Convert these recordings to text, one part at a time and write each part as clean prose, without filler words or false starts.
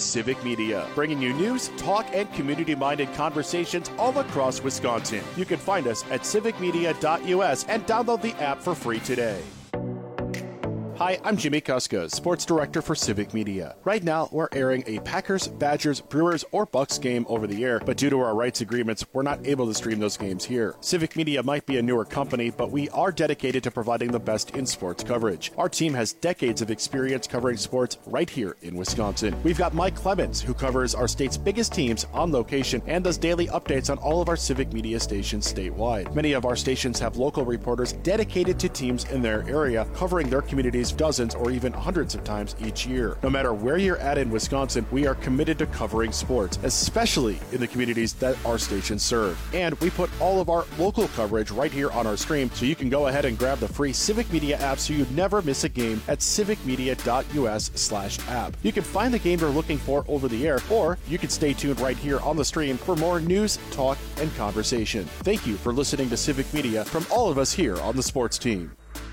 Civic Media, bringing you news, talk, and community-minded conversations all across Wisconsin. You can find us at civicmedia.us and download the app for free today. Hi, I'm Jimmy Kuska, Sports Director for Civic Media. Right now, we're airing a Packers, Badgers, Brewers, or Bucks game over the air, but due to our rights agreements, we're not able to stream those games here. Civic Media might be a newer company, but we are dedicated to providing the best in sports coverage. Our team has decades of experience covering sports right here in Wisconsin. We've got Mike Clemens, who covers our state's biggest teams on location and does daily updates on all of our Civic Media stations statewide. Many of our stations have local reporters dedicated to teams in their area, covering their communities dozens or even hundreds of times each year. No matter where you're at in Wisconsin, we are committed to covering sports, especially in the communities that our stations serve. And we put all of our local coverage right here on our stream, so you can go ahead and grab the free Civic Media app so you never miss a game at civicmedia.us/app. You can find the game you're looking for over the air, or you can stay tuned right here on the stream for more news, talk, and conversation. Thank you for listening to Civic Media from all of us here on the sports team.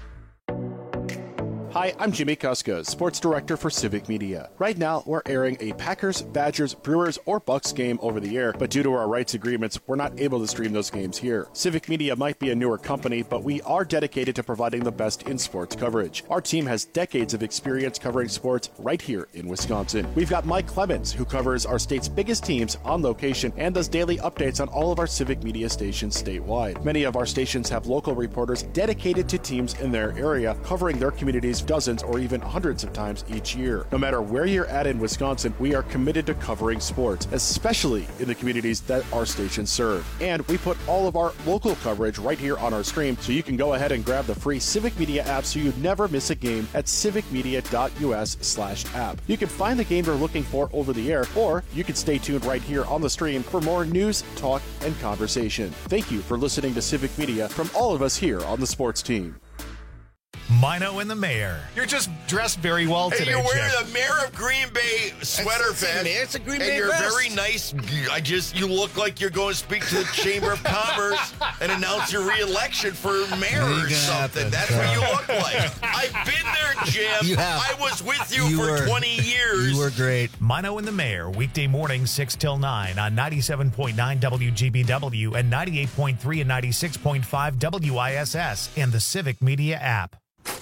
Hi, I'm Jimmy Kuska, Sports Director for Civic Media. Right now, we're airing a Packers, Badgers, Brewers, or Bucks game over the air, but due to our rights agreements, we're not able to stream those games here. Civic Media might be a newer company, but we are dedicated to providing the best in sports coverage. Our team has decades of experience covering sports right here in Wisconsin. We've got Mike Clemens, who covers our state's biggest teams on location and does daily updates on all of our Civic Media stations statewide. Many of our stations have local reporters dedicated to teams in their area, covering their communities dozens or even hundreds of times each year. No matter where you're at in Wisconsin, we are committed to covering sports, especially in the communities that our stations serve. And we put all of our local coverage right here on our stream, so you can go ahead and grab the free Civic Media app so you never miss a game at civicmedia.us/app. You can find the game you're looking for over the air, or you can stay tuned right here on the stream for more news, talk, and conversation. Thank you for listening to Civic Media from all of us here on the sports team. Mino and the Mayor. You're just dressed very well today, you're wearing Jeff. the Mayor of Green Bay sweater vest. It's a Green Bay and you're vest. very nice. You look like you're going to speak to the Chamber of Commerce and announce your re-election for mayor or something. That's what you look like. I've been there, Jim. You have. I was with you for 20 years. You were great. Mino and the Mayor, weekday mornings 6 till 9 on 97.9 WGBW and 98.3 and 96.5 WISS and the Civic Media app.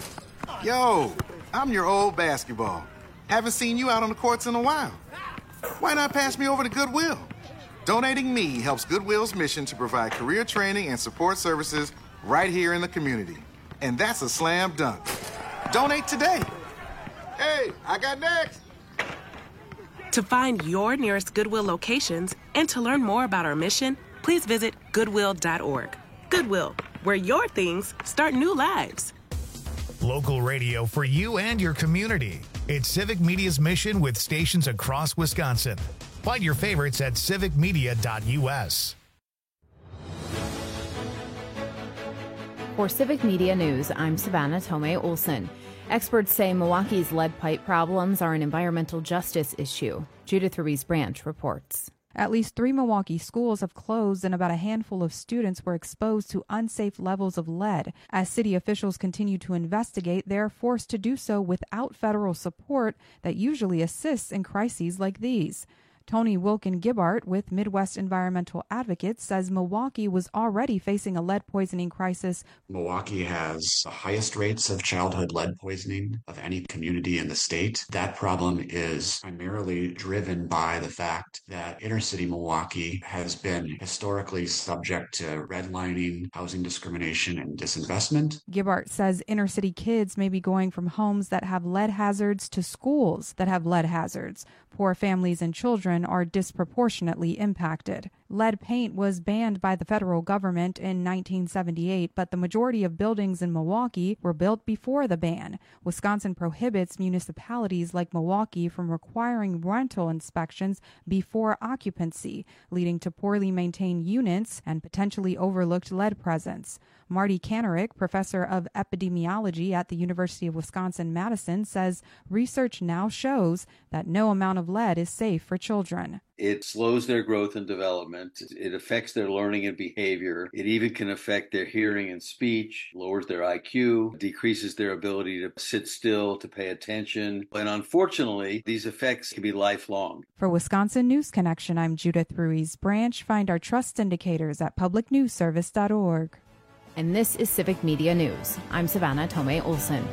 Yo, I'm your old basketball. Haven't seen you out on the courts in a while. Why not pass me over to Goodwill? Donating me helps Goodwill's mission to provide career training and support services right here in the community. And that's a slam dunk. Donate today. Hey, I got next. To find your nearest Goodwill locations and to learn more about our mission, please visit goodwill.org. Goodwill, where your things start new lives. Local radio for you and your community. It's Civic Media's mission with stations across Wisconsin. Find your favorites at civicmedia.us. For Civic Media News, I'm Savannah Tomei Olson. Experts say Milwaukee's lead pipe problems are an environmental justice issue. Judith Ruiz Branch reports. At least 3 Milwaukee schools have closed and about a handful of students were exposed to unsafe levels of lead. As city officials continue to investigate, they are forced to do so without federal support that usually assists in crises like these. Tony Wilkin-Gibbart with Midwest Environmental Advocates says Milwaukee was already facing a lead poisoning crisis. Milwaukee has the highest rates of childhood lead poisoning of any community in the state. That problem is primarily driven by the fact that inner city Milwaukee has been historically subject to redlining, housing discrimination, and disinvestment. Gibbart says inner city kids may be going from homes that have lead hazards to schools that have lead hazards. Poor families and children are disproportionately impacted. Lead paint was banned by the federal government in 1978, but the majority of buildings in Milwaukee were built before the ban. Wisconsin prohibits municipalities like Milwaukee from requiring rental inspections before occupancy, leading to poorly maintained units and potentially overlooked lead presence. Marty Kanarick, professor of epidemiology at the University of Wisconsin-Madison, says research now shows that no amount of lead is safe for children. It slows their growth and development. It affects their learning and behavior. It even can affect their hearing and speech, lowers their IQ, decreases their ability to sit still, to pay attention. And unfortunately, these effects can be lifelong. For Wisconsin News Connection, I'm Judith Ruiz Branch. Find our trust indicators at publicnewsservice.org. And this is Civic Media News. I'm Savannah Tomei Olson.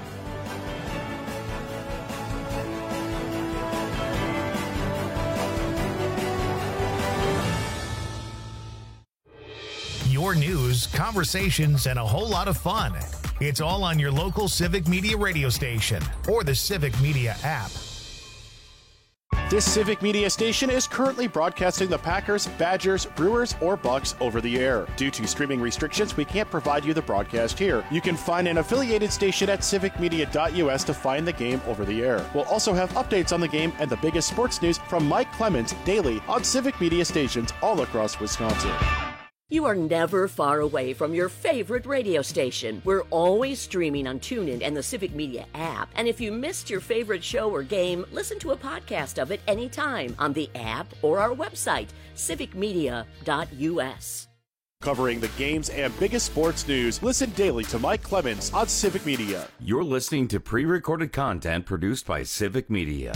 Your news, conversations, and a whole lot of fun. It's all on your local Civic Media radio station or the Civic Media app. This Civic Media station is currently broadcasting the Packers, Badgers, Brewers, or Bucks over the air. Due to streaming restrictions, we can't provide you the broadcast here. You can find an affiliated station at civicmedia.us to find the game over the air. We'll also have updates on the game and the biggest sports news from Mike Clemens daily on Civic Media stations all across Wisconsin. You are never far away from your favorite radio station. We're always streaming on TuneIn and the Civic Media app. And if you missed your favorite show or game, listen to a podcast of it anytime on the app or our website, civicmedia.us. Covering the games and biggest sports news, listen daily to Mike Clemens on Civic Media. You're listening to pre-recorded content produced by Civic Media.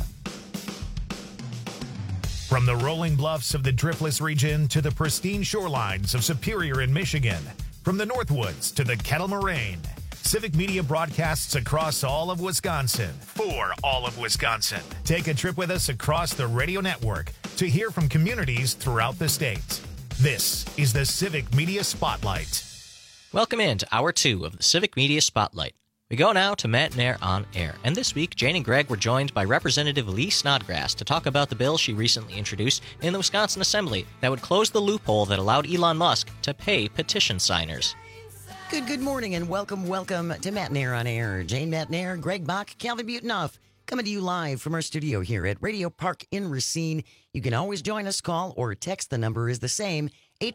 From the rolling bluffs of the Driftless region to the pristine shorelines of Superior in Michigan, from the Northwoods to the Kettle Moraine, Civic Media broadcasts across all of Wisconsin for all of Wisconsin. Take a trip with us across the radio network to hear from communities throughout the state. This is the Civic Media Spotlight. Welcome in to Hour 2 of the Civic Media Spotlight. We go now to Matt Nair on Air, and this week Jane and Greg were joined by Representative Lee Snodgrass to talk about the bill she recently introduced in the Wisconsin Assembly that would close the loophole that allowed Elon Musk to pay petition signers. Good morning, and welcome to Matt Nair on Air. Jane Matt Nair, Greg Bach, Calvin Butenoff, coming to you live from our studio here at Radio Park in Racine. You can always join us, call or text. The number is the same,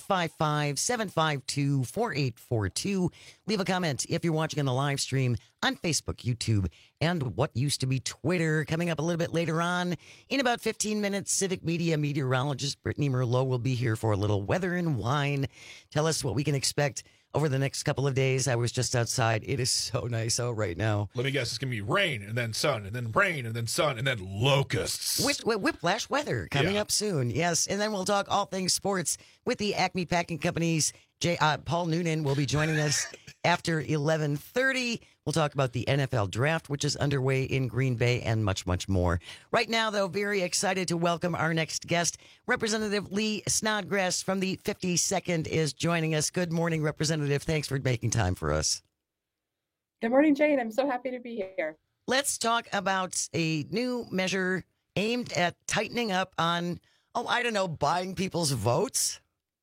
855-752-4842. Leave a comment if you're watching on the live stream on Facebook, YouTube, and what used to be Twitter. Coming up a little bit later on, in about 15 minutes, Civic Media meteorologist Brittany Merlot will be here for a little weather and wine. Tell us what we can expect over the next couple of days. I was just outside. It is so nice out right now. Let me guess, it's going to be rain and then sun and then rain and then sun and then locusts. Whiplash weather coming up soon. Yes. And then we'll talk all things sports with the Acme Packing Company's Paul Noonan will be joining us after 11:30. We'll talk about the NFL draft, which is underway in Green Bay, and much, much more. Right now, though, very excited to welcome our next guest. Representative Lee Snodgrass from the 52nd is joining us. Good morning, Representative. Thanks for making time for us. Good morning, Jane. I'm so happy to be here. Let's talk about a new measure aimed at tightening up on, buying people's votes.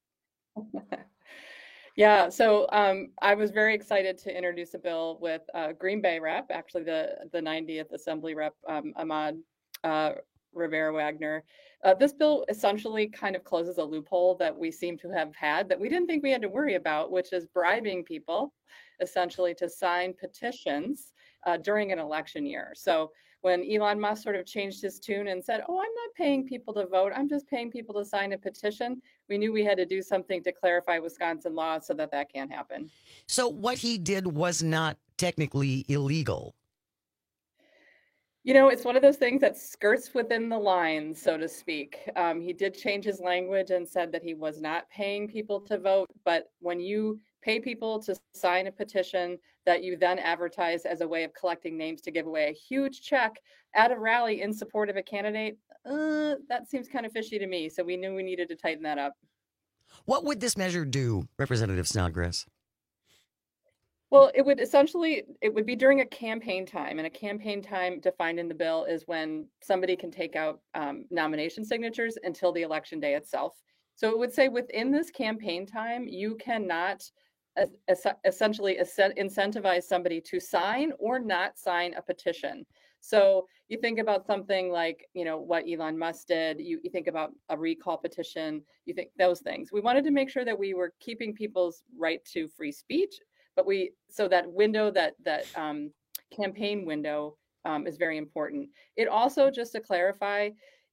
Yeah, so I was very excited to introduce a bill with Green Bay rep, actually the 90th Assembly rep, Ahmad Rivera Wagner. This bill essentially kind of closes a loophole that we seem to have had that we didn't think we had to worry about, which is bribing people essentially to sign petitions during an election year. So when Elon Musk sort of changed his tune and said, I'm not paying people to vote, I'm just paying people to sign a petition, we knew we had to do something to clarify Wisconsin law so that can't happen. So what he did was not technically illegal. You know, it's one of those things that skirts within the lines, so to speak. He did change his language and said that he was not paying people to vote, but when you pay people to sign a petition that you then advertise as a way of collecting names to give away a huge check at a rally in support of a candidate, that seems kind of fishy to me. So we knew we needed to tighten that up. What would this measure do, Representative Snodgrass? Well, it would be during a campaign time, and a campaign time defined in the bill is when somebody can take out nomination signatures until the election day itself. So it would say within this campaign time, you cannot essentially incentivize somebody to sign or not sign a petition. So you think about something like, what Elon Musk did, you think about a recall petition, you think those things. We wanted to make sure that we were keeping people's right to free speech, but so that window, that campaign window is very important. It also, just to clarify,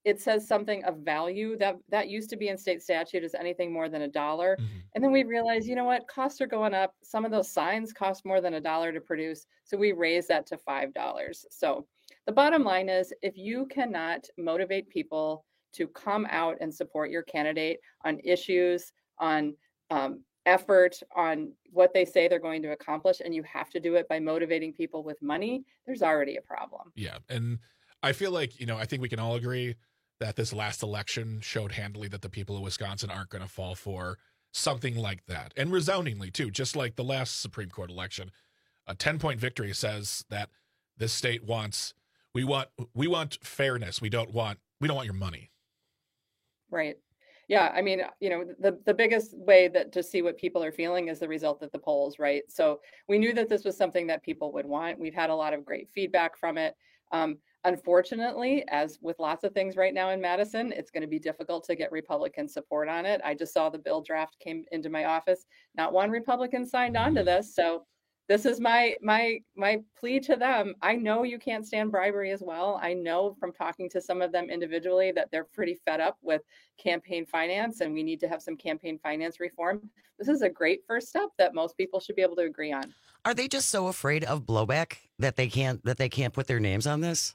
it says something of value that used to be in state statute as anything more than $1. And then we realized, you know what, costs are going up. Some of those signs cost more than $1 to produce. So we raised that to $5. So the bottom line is, if you cannot motivate people to come out and support your candidate on issues, on effort, on what they say they're going to accomplish, and you have to do it by motivating people with money, there's already a problem. Yeah. And I feel like, I think we can all agree that this last election showed handily that the people of Wisconsin aren't going to fall for something like that. And resoundingly, too, just like the last Supreme Court election. A 10-point victory says that this state we want fairness. We don't want your money. Right. Yeah. I mean, the biggest way that to see what people are feeling is the result of the polls, right? So we knew that this was something that people would want. We've had a lot of great feedback from it. Unfortunately, as with lots of things right now in Madison, it's going to be difficult to get Republican support on it. I just saw the bill draft came into my office. Not one Republican signed on to this. So this is my plea to them. I know you can't stand bribery as well. I know from talking to some of them individually that they're pretty fed up with campaign finance, and we need to have some campaign finance reform. This is a great first step that most people should be able to agree on. Are they just so afraid of blowback that they can't put their names on this?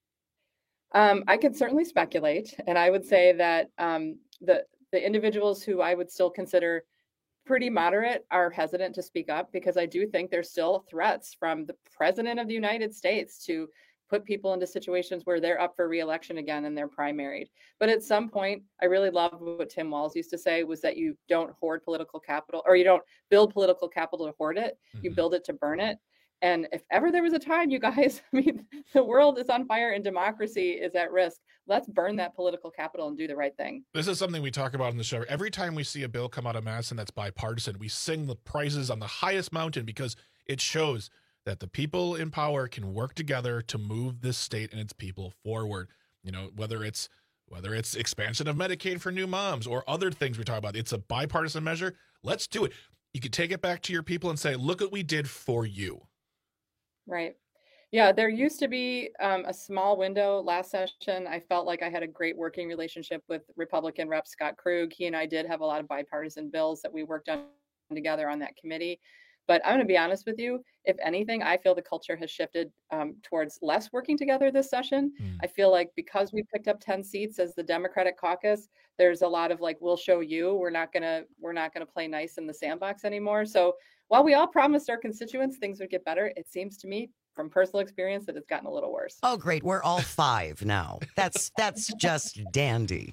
I could certainly speculate, and I would say that the individuals who I would still consider pretty moderate are hesitant to speak up, because I do think there's still threats from the president of the United States to put people into situations where they're up for re-election again and they're primaried. But at some point, I really love what Tim Walz used to say, was that you don't hoard political capital, or you don't build political capital to hoard it. You build it to burn it. And if ever there was a time, you guys, I mean, the world is on fire and democracy is at risk. Let's burn that political capital and do the right thing. This is something we talk about on the show. Every time we see a bill come out of Madison that's bipartisan, we sing the praises on the highest mountain, because it shows that the people in power can work together to move this state and its people forward. Whether it's expansion of Medicaid for new moms or other things we talk about, it's a bipartisan measure. Let's do it. You could take it back to your people and say, look what we did for you. Right. Yeah, there used to be a small window last session. I felt like I had a great working relationship with Republican Rep. Scott Krug. He and I did have a lot of bipartisan bills that we worked on together on that committee. But I'm going to be honest with you, if anything, I feel the culture has shifted towards less working together this session. I feel like because we picked up 10 seats as the Democratic caucus, there's a lot of like, we'll show you, we're not going to play nice in the sandbox anymore. So while we all promised our constituents things would get better, it seems to me from personal experience that it's gotten a little worse. Oh, great. We're all 5 now. That's just dandy.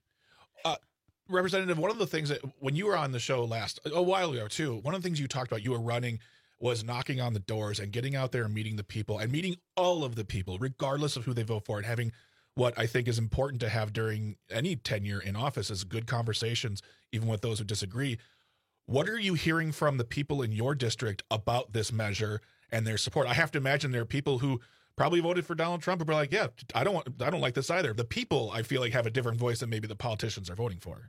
Representative, one of the things that when you were on the show a while ago too, one of the things you talked about, you were running, was knocking on the doors and getting out there and meeting the people and meeting all of the people, regardless of who they vote for, and having what I think is important to have during any tenure in office is good conversations, even with those who disagree. What are you hearing from the people in your district about this measure and their support? I have to imagine there are people who probably voted for Donald Trump and be like, yeah, I don't like this either. The people, I feel like, have a different voice than maybe the politicians are voting for.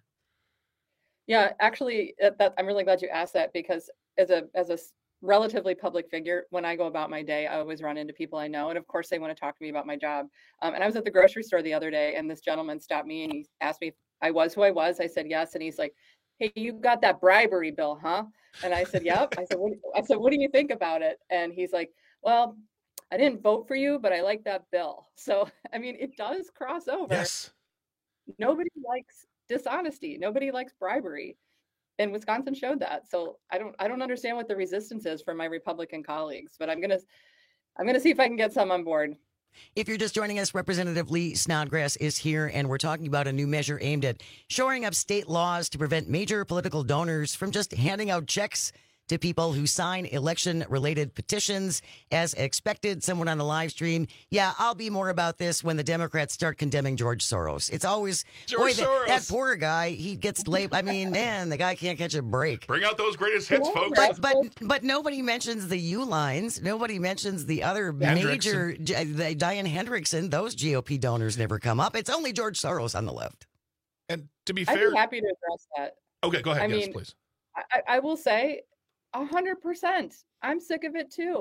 Yeah, actually, I'm really glad you asked that, because as a relatively public figure, when I go about my day, I always run into people I know. And of course, they want to talk to me about my job. And I was at the grocery store the other day, and this gentleman stopped me and he asked me if I was who I was. I said, yes. And he's like, hey, you got that bribery bill, huh? And I said, yep. I said, what do you think about it? And he's like, well, I didn't vote for you, but I like that bill. So, I mean, it does cross over. Yes. Nobody likes dishonesty. Nobody likes bribery. And Wisconsin showed that. So I don't understand what the resistance is from my Republican colleagues, but I'm gonna see if I can get some on board. If you're just joining us, Representative Lee Snodgrass is here, and we're talking about a new measure aimed at shoring up state laws to prevent major political donors from just handing out checks to people who sign election-related petitions. As expected, someone on the live stream, yeah, I'll be more about this when the Democrats start condemning George Soros. It's always, Soros. That poor guy, he gets labeled. I mean, man, the guy can't catch a break. Bring out those greatest hits, folks. But nobody mentions the U-lines. Nobody mentions the other major, Diane Hendrickson. Those GOP donors never come up. It's only George Soros on the left. And to be fair, I'd be happy to address that. Okay, go ahead. Yes, please. I will say, 100%. I'm sick of it too.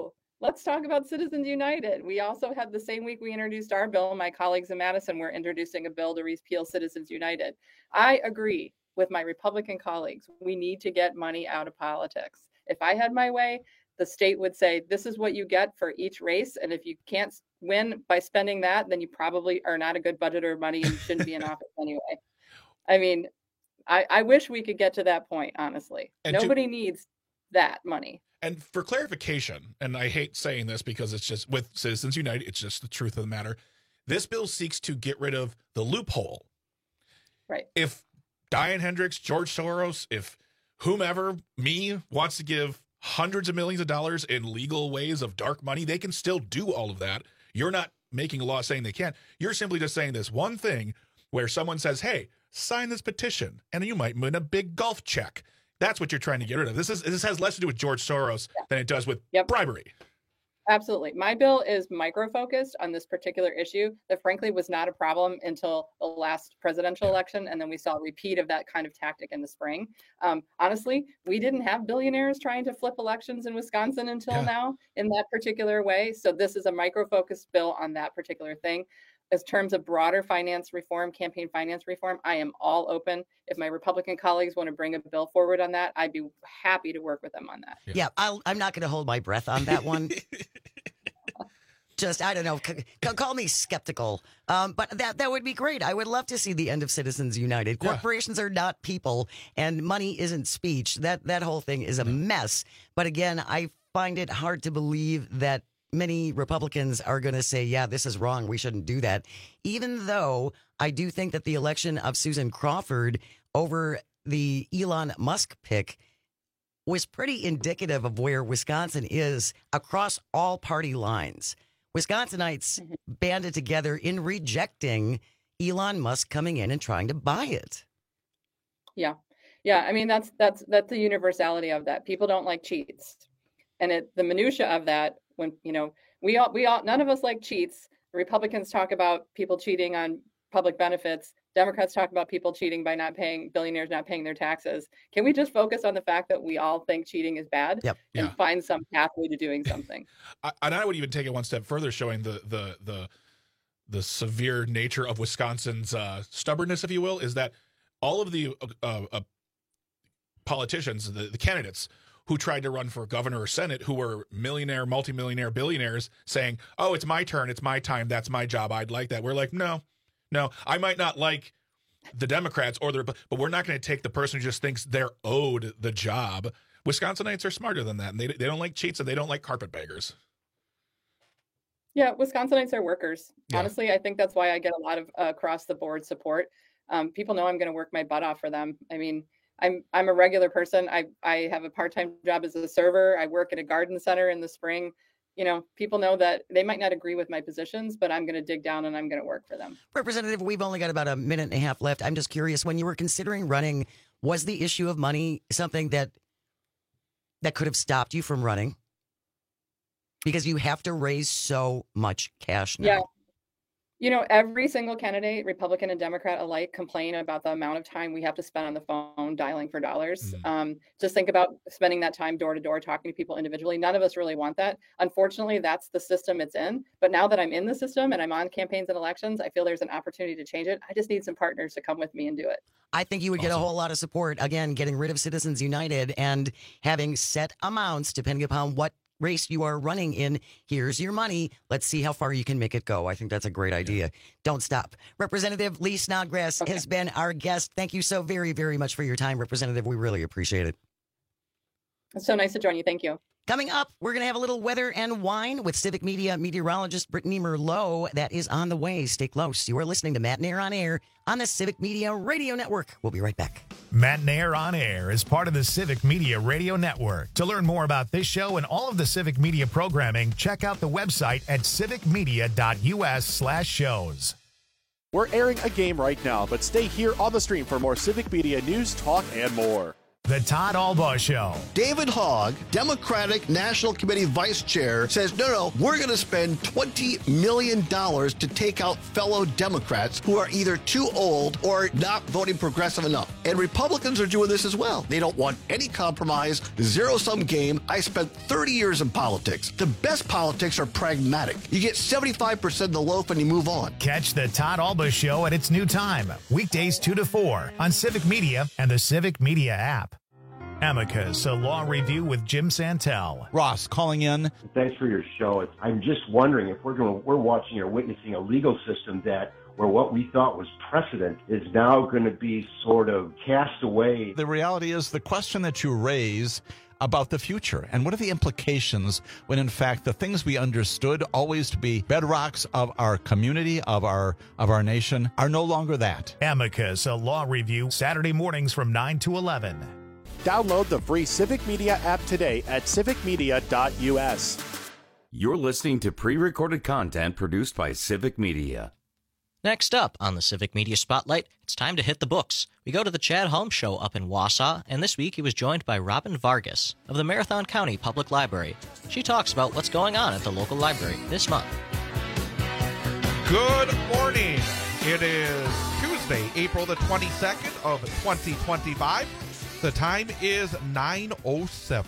let's talk about Citizens United. We also had the same week we introduced our bill, my colleagues in Madison were introducing a bill to repeal Citizens United. I agree with my Republican colleagues. We need to get money out of politics. If I had my way, the state would say, this is what you get for each race. And if you can't win by spending that, then you probably are not a good budgeter of money and shouldn't be in office anyway. I mean, I wish we could get to that point, honestly. And nobody needs that money. And for clarification, and I hate saying this because it's just with Citizens United, it's just the truth of the matter. This bill seeks to get rid of the loophole. Right. If Diane Hendricks, George Soros, if whomever, me, wants to give hundreds of millions of dollars in legal ways of dark money, they can still do all of that. You're not making a law saying they can't. You're simply just saying this one thing where someone says, hey, sign this petition, and you might win a big golf check. That's what you're trying to get rid of. This has less to do with George Soros than it does with bribery. Absolutely. My bill is micro-focused on this particular issue that frankly was not a problem until the last presidential election. And then we saw a repeat of that kind of tactic in the spring. Honestly, we didn't have billionaires trying to flip elections in Wisconsin until now in that particular way. So this is a micro-focused bill on that particular thing. In terms of broader finance reform, campaign finance reform, I am all open. If my Republican colleagues want to bring a bill forward on that, I'd be happy to work with them on that. Yeah, I'm not going to hold my breath on that one. Just, I don't know, call me skeptical. But that would be great. I would love to see the end of Citizens United. Corporations are not people, and money isn't speech. That whole thing is a mess. But again, I find it hard to believe that many Republicans are going to say, yeah, this is wrong. We shouldn't do that. Even though I do think that the election of Susan Crawford over the Elon Musk pick was pretty indicative of where Wisconsin is across all party lines. Wisconsinites banded together in rejecting Elon Musk coming in and trying to buy it. Yeah. I mean, that's the universality of that. People don't like cheats. And the minutia of that, when, we all, none of us like cheats. Republicans talk about people cheating on public benefits. Democrats talk about people cheating by billionaires not paying their taxes. Can we just focus on the fact that we all think cheating is bad and find some pathway to doing something? And I would even take it one step further, showing the severe nature of Wisconsin's stubbornness, if you will, is that all of the politicians, the candidates who tried to run for governor or senate, who were millionaire, multimillionaire, billionaires, saying, oh, it's my turn, it's my time, that's my job, I'd like that. We're like, no, I might not like the Democrats, but we're not going to take the person who just thinks they're owed the job. Wisconsinites are smarter than that, and they don't like cheats, and they don't like carpetbaggers. Yeah, Wisconsinites are workers. Yeah. Honestly, I think that's why I get a lot of across-the-board support. People know I'm going to work my butt off for them. I mean, I'm a regular person. I have a part-time job as a server. I work at a garden center in the spring. People know that they might not agree with my positions, but I'm going to dig down and I'm going to work for them. Representative, we've only got about a minute and a half left. I'm just curious, when you were considering running, was the issue of money something that could have stopped you from running? Because you have to raise so much cash now. Yeah. Every single candidate, Republican and Democrat alike, complain about the amount of time we have to spend on the phone dialing for dollars. Just think about spending that time door to door, talking to people individually. None of us really want that. Unfortunately, that's the system it's in. But now that I'm in the system and I'm on campaigns and elections, I feel there's an opportunity to change it. I just need some partners to come with me and do it. I think you would get a whole lot of support, again, getting rid of Citizens United and having set amounts depending upon what race you are running in. Here's your money. Let's see how far you can make it go. I think that's a great idea. Don't stop. Representative Lee Snodgrass has been our guest. Thank you so very, very much for your time, Representative. We really appreciate it. It's so nice to join you. Thank you. Coming up, we're going to have a little weather and wine with Civic Media meteorologist Brittany Merlot. That is on the way. Stay close. You are listening to Matt and Air on Air on the Civic Media Radio Network. We'll be right back. Matt and Air on Air is part of the Civic Media Radio Network. To learn more about this show and all of the Civic Media programming, check out the website at civicmedia.us/shows. We're airing a game right now, but stay here on the stream for more Civic Media news, talk, and more. The Todd Albaugh Show. David Hogg, Democratic National Committee Vice Chair, says, no, we're going to spend $20 million to take out fellow Democrats who are either too old or not voting progressive enough. And Republicans are doing this as well. They don't want any compromise, zero-sum game. I spent 30 years in politics. The best politics are pragmatic. You get 75% of the loaf and you move on. Catch the Todd Albaugh Show at its new time, weekdays 2 to 4 on Civic Media and the Civic Media app. Amicus, a law review with Jim Santel. Ross calling in. Thanks for your show. I'm just wondering if we're watching or witnessing a legal system where what we thought was precedent is now going to be sort of cast away. The reality is the question that you raise about the future and what are the implications when in fact the things we understood always to be bedrocks of our community, of our nation, are no longer that. Amicus, a law review, Saturday mornings from 9 to 11. Download the free Civic Media app today at civicmedia.us. You're listening to pre-recorded content produced by Civic Media. Next up on the Civic Media Spotlight, it's time to hit the books. We go to the Chad Holmes Show up in Wausau, and this week he was joined by Robin Vargas of the Marathon County Public Library. She talks about what's going on at the local library this month. Good morning. It is Tuesday, April the 22nd of 2025. The time is 9:07.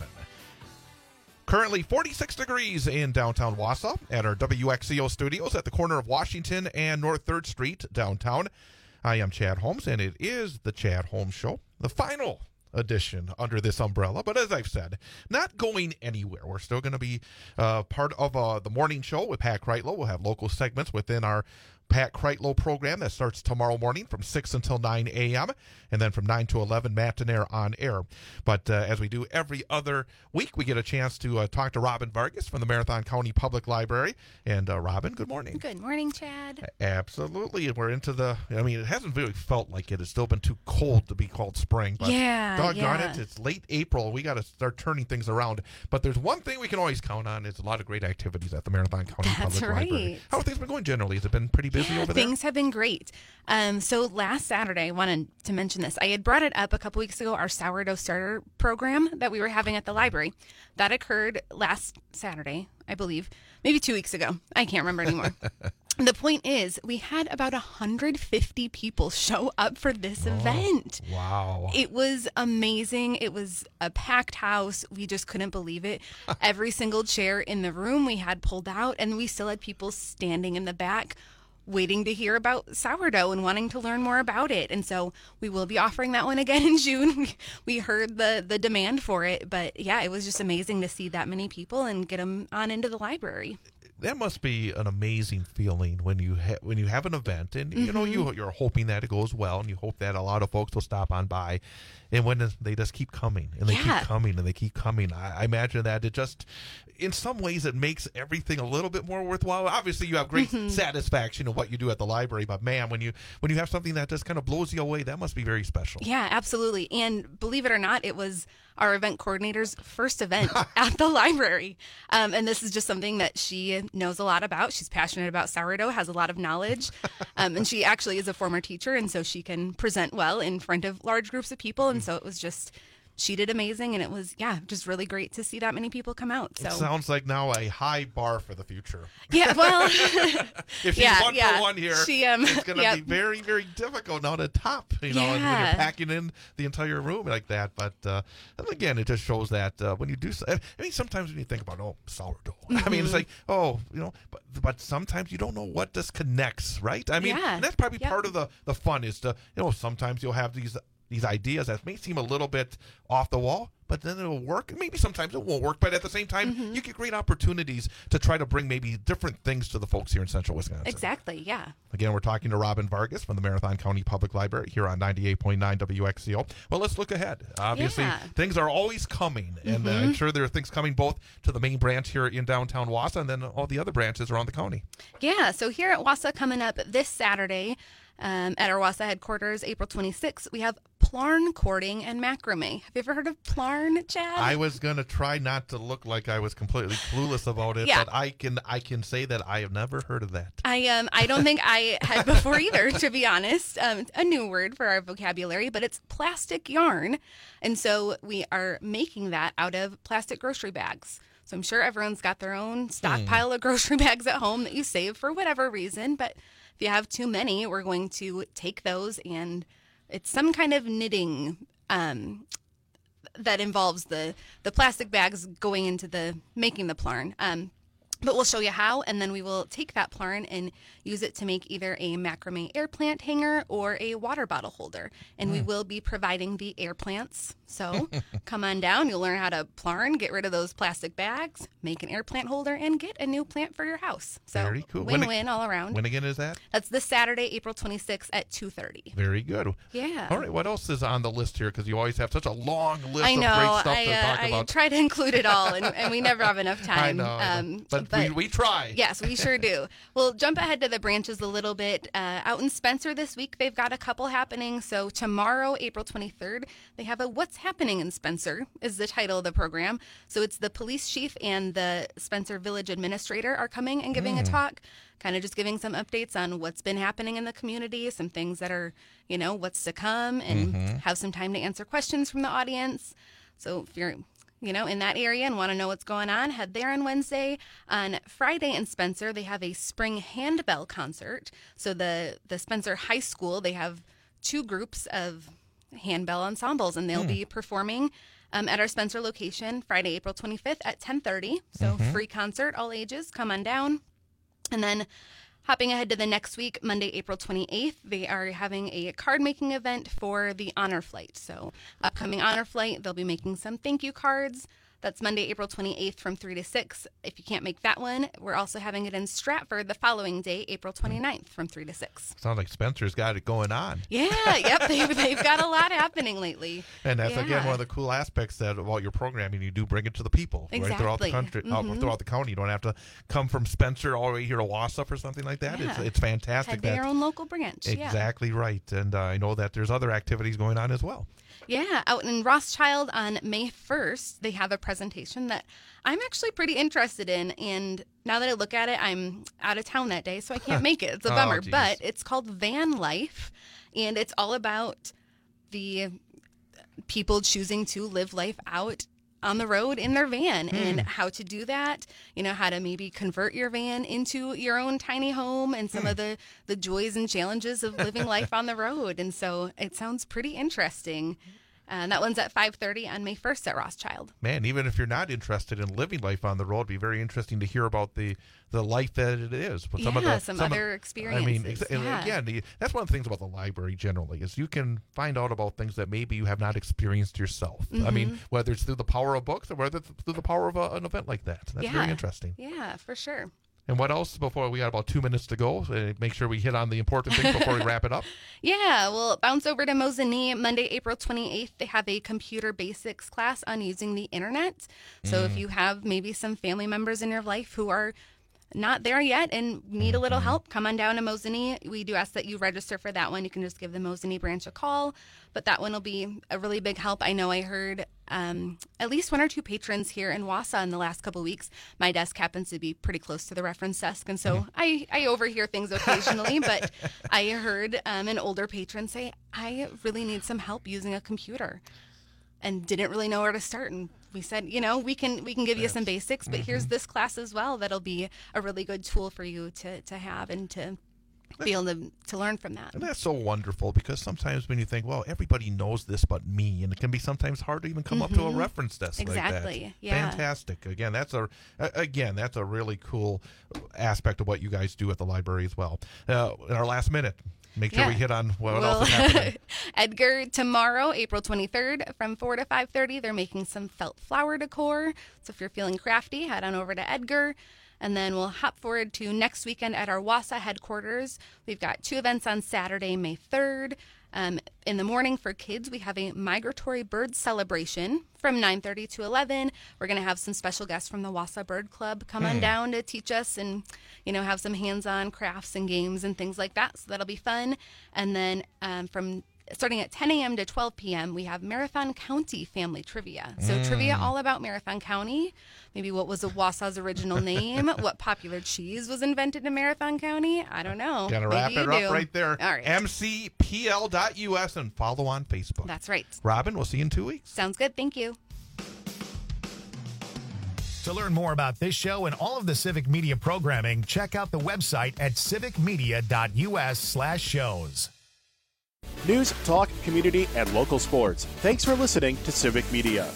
Currently 46 degrees in downtown Wausau at our WXCO studios at the corner of Washington and North 3rd Street downtown. I am Chad Holmes, and it is the Chad Holmes Show, the final edition under this umbrella. But as I've said, not going anywhere. We're still going to be part of the morning show with Pat Kreitlow. We'll have local segments within our Pat Kreitlow program that starts tomorrow morning from 6 until 9 a.m. and then from 9 to 11, Matt Denaire on air. But as we do every other week, we get a chance to talk to Robin Vargas from the Marathon County Public Library. And Robin, good morning. Good morning, Chad. Absolutely. We're into it hasn't really felt like it. It's still been too cold to be called spring. But doggone it, it's late April. We got to start turning things around. But there's one thing we can always count on. It's a lot of great activities at the Marathon County Public Library. How have things been going generally? Has it been pretty busy over there? Things have been great. So last Saturday, I wanted to mention this. I had brought it up a couple weeks ago, our sourdough starter program that we were having at the library. That occurred last Saturday, I believe, maybe 2 weeks ago. I can't remember anymore. The point is, we had about 150 people show up for this event. Wow. It was amazing. It was a packed house. We just couldn't believe it. Every single chair in the room we had pulled out, and we still had people standing in the back waiting to hear about sourdough and wanting to learn more about it. And so we will be offering that one again in June. We heard the demand for it. But yeah, it was just amazing to see that many people and get them on into the library. That must be an amazing feeling when you have an event and you know you're hoping that it goes well and you hope that a lot of folks will stop on by, and when they just keep coming and they keep coming and they keep coming. I imagine that it just, in some ways, it makes everything a little bit more worthwhile. Obviously, you have great satisfaction in what you do at the library, but man, when you have something that just kind of blows you away, that must be very special. Yeah, absolutely. And believe it or not, it was our event coordinator's first event at the library. And this is just something that she knows a lot about. She's passionate about sourdough, has a lot of knowledge. And she actually is a former teacher, and so she can present well in front of large groups of people. And so it was just, she did amazing, and it was, just really great to see that many people come out. So it sounds like now a high bar for the future. Yeah, well, if she's one for one here, it's going to be very, very difficult now to top, and when you're packing in the entire room like that. But and again, it just shows that when you do, sometimes when you think about, sourdough, it's like, but sometimes you don't know what disconnects, right? And that's probably part of the fun is to, sometimes you'll have these ideas that may seem a little bit off the wall, but then it'll work. Maybe sometimes it won't work, but at the same time, you get great opportunities to try to bring maybe different things to the folks here in Central Wisconsin. Exactly, yeah. Again, we're talking to Robin Vargas from the Marathon County Public Library here on 98.9 WXCO. Well, let's look ahead. Obviously, things are always coming, and I'm sure there are things coming both to the main branch here in downtown Wausau and then all the other branches around the county. Yeah, so here at Wausau coming up this Saturday, At our Wausau headquarters, April 26th, we have plarn cording and macrame. Have you ever heard of plarn, Chad? I was going to try not to look like I was completely clueless about it, Yeah. but I can say that I have never heard of that. I don't think I had before either, to be honest. A new word for our vocabulary, but it's plastic yarn. And so we are making that out of plastic grocery bags. So I'm sure everyone's got their own stockpile of grocery bags at home that you save for whatever reason. But if you have too many, we're going to take those, and it's some kind of knitting that involves the plastic bags going into making the plarn. But we'll show you how, and then we will take that plarn and use it to make either a macrame air plant hanger or a water bottle holder. And we will be providing the air plants. So come on down. You'll learn how to plarn, get rid of those plastic bags, make an air plant holder, and get a new plant for your house. So Very cool. Win-win all around. When again is that? That's this Saturday, April 26th at 2:30. Very good. Yeah. All right, what else is on the list here? Because you always have such a long list I of know. great stuff to talk I about. try to include it all, and we never have enough time. I know. But we try. Yes, we sure do. We'll jump ahead to the branches a little bit. Out in Spencer this week, they've got a couple happening. So tomorrow, April 23rd, they have a What's Happening in Spencer is the title of the program. So it's the police chief and the Spencer Village administrator are coming and giving a talk, kind of just giving some updates on what's been happening in the community, some things that are, what's to come, and have some time to answer questions from the audience. So if you're in that area and want to know what's going on, head there on Wednesday. On Friday in Spencer, they have a spring handbell concert. So the Spencer High School, they have two groups of handbell ensembles, and they'll be performing at our Spencer location Friday, April 25th at 10:30. So free concert, all ages. Come on down. And then hopping ahead to the next week, Monday, April 28th, they are having a card-making event for the Honor Flight. So upcoming Honor Flight, they'll be making some thank you cards. That's Monday, April 28th from 3 to 6. If you can't make that one, we're also having it in Stratford the following day, April 29th from 3 to 6. Sounds like Spencer's got it going on. Yeah, yep, they've got a lot happening lately. And that's, again, one of the cool aspects about your programming. You do bring it to the people right throughout the country, throughout the county. You don't have to come from Spencer all the way here to Wausau or something like that. Yeah. It's fantastic. Head to your own local branch. Exactly right. And I know that there's other activities going on as well. Yeah, out in Rothschild on May 1st, they have a presentation that I'm actually pretty interested in. And now that I look at it, I'm out of town that day, so I can't make it. It's a bummer. But it's called Van Life, and it's all about the people choosing to live life out on the road in their van and how to do that, how to maybe convert your van into your own tiny home and some of the joys and challenges of living life on the road. And so it sounds pretty interesting. That one's at 5:30 on May 1st at Rothschild. Man, even if you're not interested in living life on the road, it'd be very interesting to hear about the life that it is. But some other experiences. Again, that's one of the things about the library generally is you can find out about things that maybe you have not experienced yourself. I mean, whether it's through the power of books or whether it's through the power of an event like that. That's very interesting. Yeah, for sure. And what else before we got about 2 minutes to go? Make sure we hit on the important things before we wrap it up. Yeah, we'll bounce over to Mosinee Monday, April 28th. They have a computer basics class on using the internet. So if you have maybe some family members in your life who are not there yet and need a little help, come on down to Mosinee. We do ask that you register for that one. You can just give the Mosinee branch a call, but that one will be a really big help. I know I heard at least one or two patrons here in Wausau in the last couple of weeks. My desk happens to be pretty close to the reference desk, and so I overhear things occasionally, but I heard an older patron say, I really need some help using a computer, and didn't really know where to start. And we said, we can give you some basics, but here's this class as well that'll be a really good tool for you to have and to be able to learn from that. And that's so wonderful because sometimes when you think, well, everybody knows this but me, and it can be sometimes hard to even come up to a reference desk like that. Exactly. Yeah. Fantastic. Again, that's a really cool aspect of what you guys do at the library as well. In our last minute, make sure we hit on what else is happening. Edgar, tomorrow, April 23rd, from 4 to 5:30, they're making some felt flower decor. So if you're feeling crafty, head on over to Edgar. And then we'll hop forward to next weekend at our Wausau headquarters. We've got two events on Saturday, May 3rd. In the morning for kids, we have a migratory bird celebration from 9:30 to 11. We're going to have some special guests from the Wausau Bird Club come on down to teach us and, have some hands-on crafts and games and things like that. So that'll be fun. And then starting at 10 a.m. to 12 p.m., we have Marathon County Family Trivia. So trivia all about Marathon County, maybe what was Wausau's original name, what popular cheese was invented in Marathon County. I don't know. Gonna wrap it up right there. All right. mcpl.us and follow on Facebook. That's right. Robin, we'll see you in 2 weeks. Sounds good. Thank you. To learn more about this show and all of the Civic Media programming, check out the website at civicmedia.us/shows. News, talk, community, and local sports. Thanks for listening to Civic Media.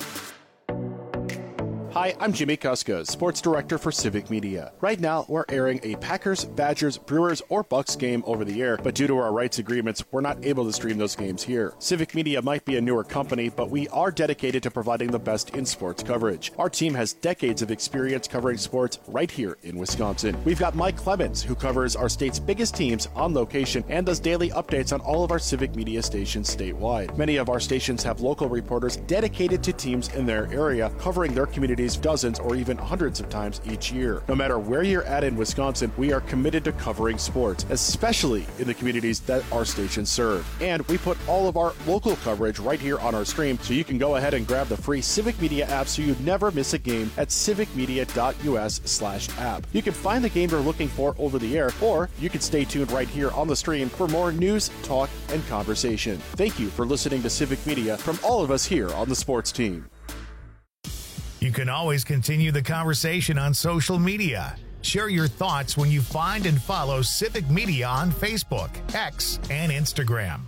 Hi, I'm Jimmy Kuskos, Sports Director for Civic Media. Right now, we're airing a Packers, Badgers, Brewers, or Bucks game over the air, but due to our rights agreements, we're not able to stream those games here. Civic Media might be a newer company, but we are dedicated to providing the best in sports coverage. Our team has decades of experience covering sports right here in Wisconsin. We've got Mike Clemens, who covers our state's biggest teams on location and does daily updates on all of our Civic Media stations statewide. Many of our stations have local reporters dedicated to teams in their area, covering their communities dozens or even hundreds of times each year. No matter where you're at in Wisconsin, we are committed to covering sports, especially in the communities that our stations serve. And we put all of our local coverage right here on our stream, so you can go ahead and grab the free Civic Media app so you never miss a game at civicmedia.us/app. You can find the game you're looking for over the air, or you can stay tuned right here on the stream for more news, talk, and conversation. Thank you for listening to Civic Media from all of us here on the sports team. You can always continue the conversation on social media. Share your thoughts when you find and follow Civic Media on Facebook, X, and Instagram.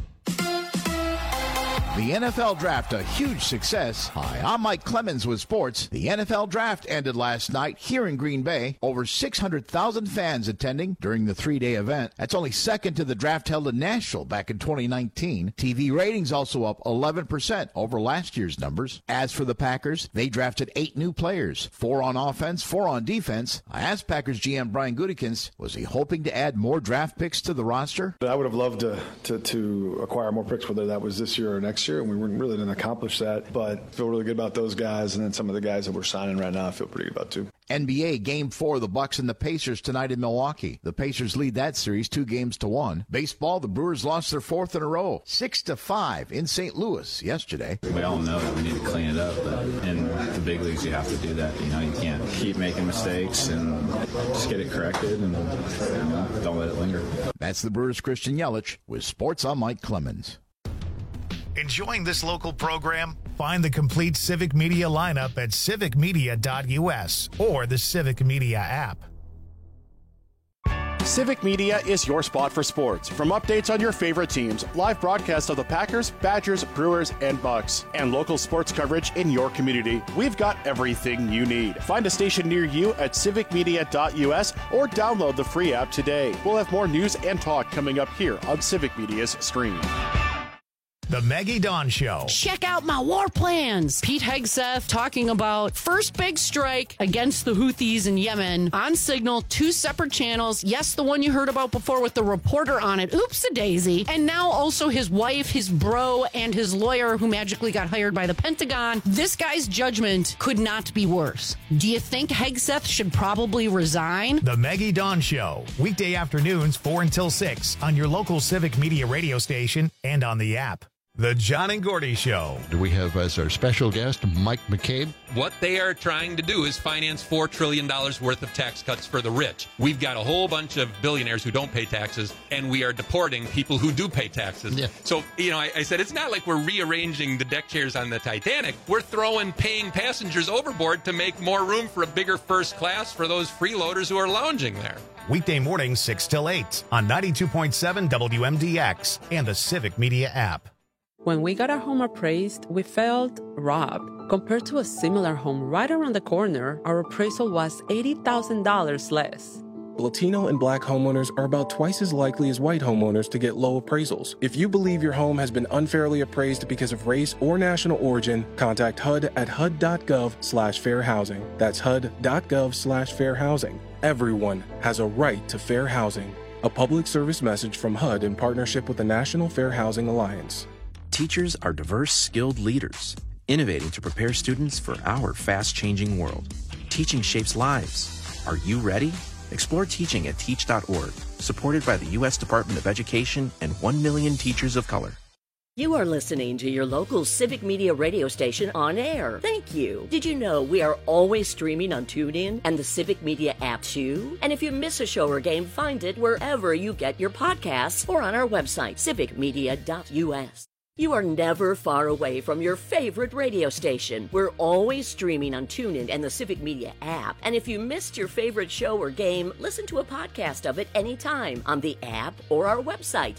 The NFL Draft, a huge success. Hi, I'm Mike Clemens with sports. The NFL Draft ended last night here in Green Bay. Over 600,000 fans attending during the 3-day event. That's only second to the draft held in Nashville back in 2019. TV ratings also up 11% over last year's numbers. As for the Packers, they drafted 8 new players, 4 on offense, 4 on defense. I asked Packers GM Brian Gutekunst, was he hoping to add more draft picks to the roster? I would have loved to acquire more picks, whether that was this year or next year, and we really didn't accomplish that, but I feel really good about those guys, and then some of the guys that we're signing right now I feel pretty good about too. NBA Game 4, the Bucks and the Pacers tonight in Milwaukee. The Pacers lead that series 2-1. Baseball, the Brewers lost their 4th in a row, 6-5 in St. Louis yesterday. We all know that we need to clean it up, but in the big leagues you have to do that. You can't keep making mistakes, and just get it corrected and don't let it linger. That's the Brewers' Christian Yelich with Sports. I'm Mike Clemens. Enjoying this local program? Find the complete Civic Media lineup at civicmedia.us or the Civic Media app. Civic Media is your spot for sports. From updates on your favorite teams, live broadcasts of the Packers, Badgers, Brewers, and Bucks, and local sports coverage in your community, we've got everything you need. Find a station near you at civicmedia.us or download the free app today. We'll have more news and talk coming up here on Civic Media's stream. The Maggie Dawn Show. Check out my war plans. Pete Hegseth talking about first big strike against the Houthis in Yemen on Signal, 2 separate channels. Yes, the one you heard about before with the reporter on it. Oops-a-daisy. And now also his wife, his bro, and his lawyer who magically got hired by the Pentagon. This guy's judgment could not be worse. Do you think Hegseth should probably resign? The Maggie Dawn Show. Weekday afternoons 4 until 6 on your local Civic Media radio station and on the app. The John and Gordy Show. Do we have as our special guest Mike McCabe? What they are trying to do is finance $4 trillion worth of tax cuts for the rich. We've got a whole bunch of billionaires who don't pay taxes, and we are deporting people who do pay taxes. Yeah. So, I said it's not like we're rearranging the deck chairs on the Titanic. We're throwing paying passengers overboard to make more room for a bigger first class for those freeloaders who are lounging there. Weekday mornings 6 till 8 on 92.7 WMDX and the Civic Media app. When we got our home appraised, we felt robbed. Compared to a similar home right around the corner, our appraisal was $80,000 less. Latino and Black homeowners are about twice as likely as white homeowners to get low appraisals. If you believe your home has been unfairly appraised because of race or national origin, contact HUD at hud.gov/fair housing. That's hud.gov/fair housing. Everyone has a right to fair housing. A public service message from HUD in partnership with the National Fair Housing Alliance. Teachers are diverse, skilled leaders, innovating to prepare students for our fast-changing world. Teaching shapes lives. Are you ready? Explore teaching at teach.org, supported by the U.S. Department of Education and 1 million teachers of color. You are listening to your local Civic Media radio station on air. Thank you. Did you know we are always streaming on TuneIn and the Civic Media app too? And if you miss a show or game, find it wherever you get your podcasts or on our website, civicmedia.us. You are never far away from your favorite radio station. We're always streaming on TuneIn and the Civic Media app. And if you missed your favorite show or game, listen to a podcast of it anytime on the app or our website,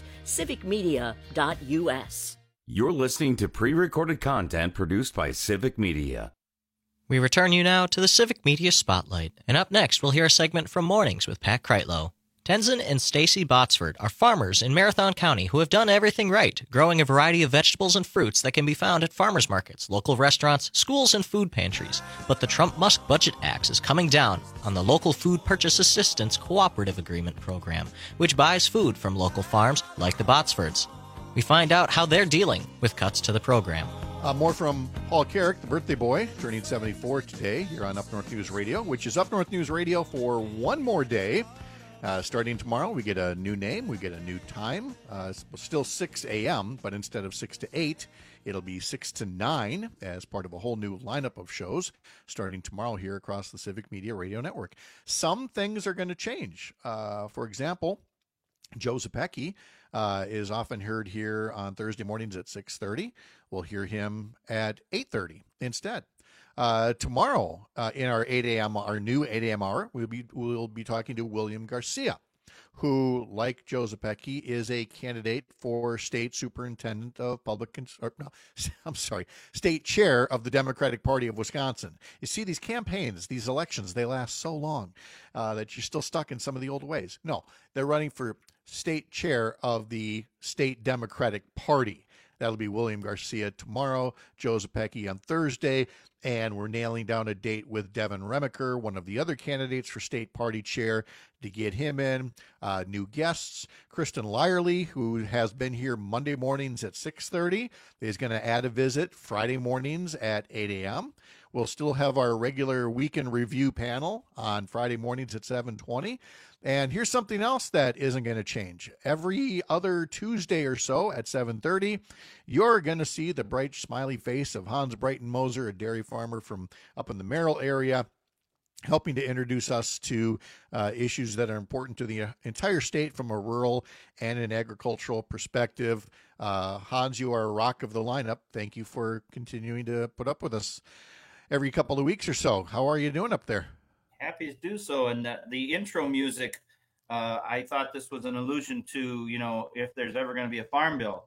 civicmedia.us. You're listening to pre-recorded content produced by Civic Media. We return you now to the Civic Media Spotlight. And up next, we'll hear a segment from Mornings with Pat Kreitlow. Tenzin and Stacy Botsford are farmers in Marathon County who have done everything right, growing a variety of vegetables and fruits that can be found at farmers markets, local restaurants, schools, and food pantries. But the Trump-Musk budget axe is coming down on the Local Food Purchase Assistance Cooperative Agreement program, which buys food from local farms like the Botsfords. We find out how they're dealing with cuts to the program. More from Paul Carrick, the birthday boy, turning 74 today here on Up North News Radio, which is Up North News Radio for one more day. Starting tomorrow, we get a new name, we get a new time. It's still 6 a.m., but instead of 6 to 8, it'll be 6 to 9 as part of a whole new lineup of shows starting tomorrow here across the Civic Media Radio Network. Some things are going to change. For example, Joe Zepecki is often heard here on Thursday mornings at 6:30. We'll hear him at 8:30 instead. Tomorrow in our 8 a.m., our new 8 a.m. hour, we'll be talking to William Garcia, who, like Joe Zepecki, is a candidate for state superintendent of state chair of the Democratic Party of Wisconsin. You see, these campaigns, these elections, they last so long that you're still stuck in some of the old ways. No, they're running for state chair of the state Democratic Party. That'll be William Garcia tomorrow, Joe Zepecki on Thursday, and we're nailing down a date with Devin Remaker, one of the other candidates for state party chair, to get him in. New guests, Kristen Lyerly, who has been here Monday mornings at 6:30, is going to add a visit Friday mornings at 8 a.m. We'll still have our regular weekend review panel on Friday mornings at 7:20. And here's something else that isn't going to change. Every other Tuesday or so at 7:30, you're going to see the bright, smiley face of Hans Brighton Moser, a dairy farmer from up in the Merrill area, helping to introduce us to issues that are important to the entire state from a rural and an agricultural perspective. Hans, you are a rock of the lineup. Thank you for continuing to put up with us every couple of weeks or so. How are you doing up there? Happy to do so. And the intro music, I thought this was an allusion to, if there's ever going to be a farm bill.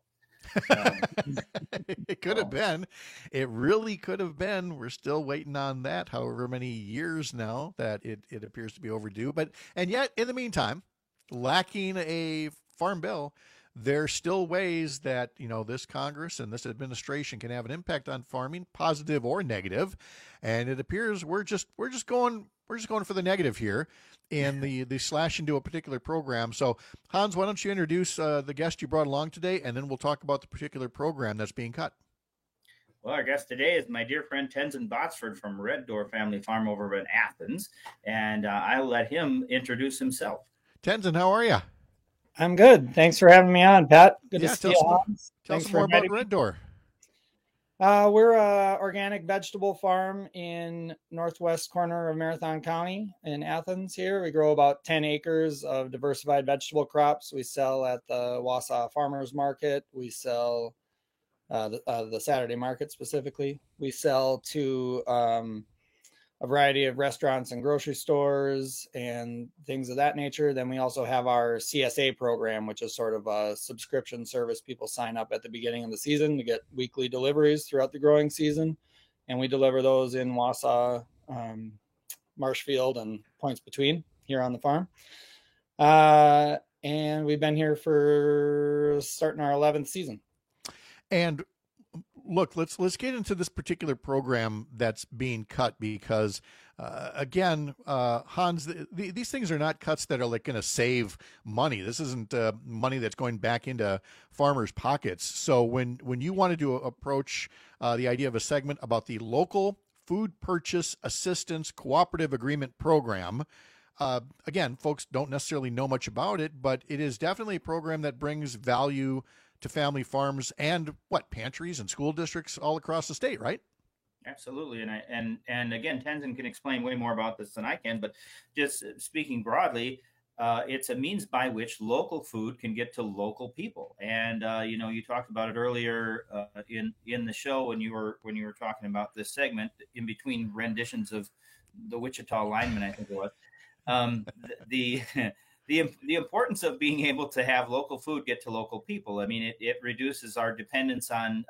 It could have been. It really could have been. We're still waiting on that, however many years now that it appears to be overdue. And yet, in the meantime, lacking a farm bill, there's still ways that, this Congress and this administration can have an impact on farming, positive or negative. And it appears we're just going for the negative here in the slash into a particular program. So, Hans, why don't you introduce the guest you brought along today, and then we'll talk about the particular program that's being cut. Well, our guest today is my dear friend Tenzin Botsford from Red Door Family Farm over in Athens, and I'll let him introduce himself. Tenzin, how are you? I'm good. Thanks for having me on, Pat. Good to see you. Tell us more about Red Door. We're an organic vegetable farm in northwest corner of Marathon County in Athens here. We grow about 10 acres of diversified vegetable crops. We sell at the Wausau Farmers Market. We sell the Saturday market specifically. We sell to a variety of restaurants and grocery stores and things of that nature. Then we also have our CSA program, which is sort of a subscription service. People sign up at the beginning of the season to get weekly deliveries throughout the growing season. And we deliver those in Wausau, Marshfield, and points between here on the farm. And we've been here for starting our 11th season. And look, let's get into this particular program that's being cut because, again, Hans, these things are not cuts that are like going to save money. This isn't money that's going back into farmers' pockets. So when you wanted to approach the idea of a segment about the local Food Purchase Assistance Cooperative Agreement Program, again, folks don't necessarily know much about it, but it is definitely a program that brings value to family farms and pantries and school districts all across the state, right? Absolutely. And again, Tenzin can explain way more about this than I can, but just speaking broadly, it's a means by which local food can get to local people. And you talked about it earlier in the show when you were talking about this segment in between renditions of the Wichita lineman, I think it was. The importance of being able to have local food get to local people. I mean, it reduces our dependence on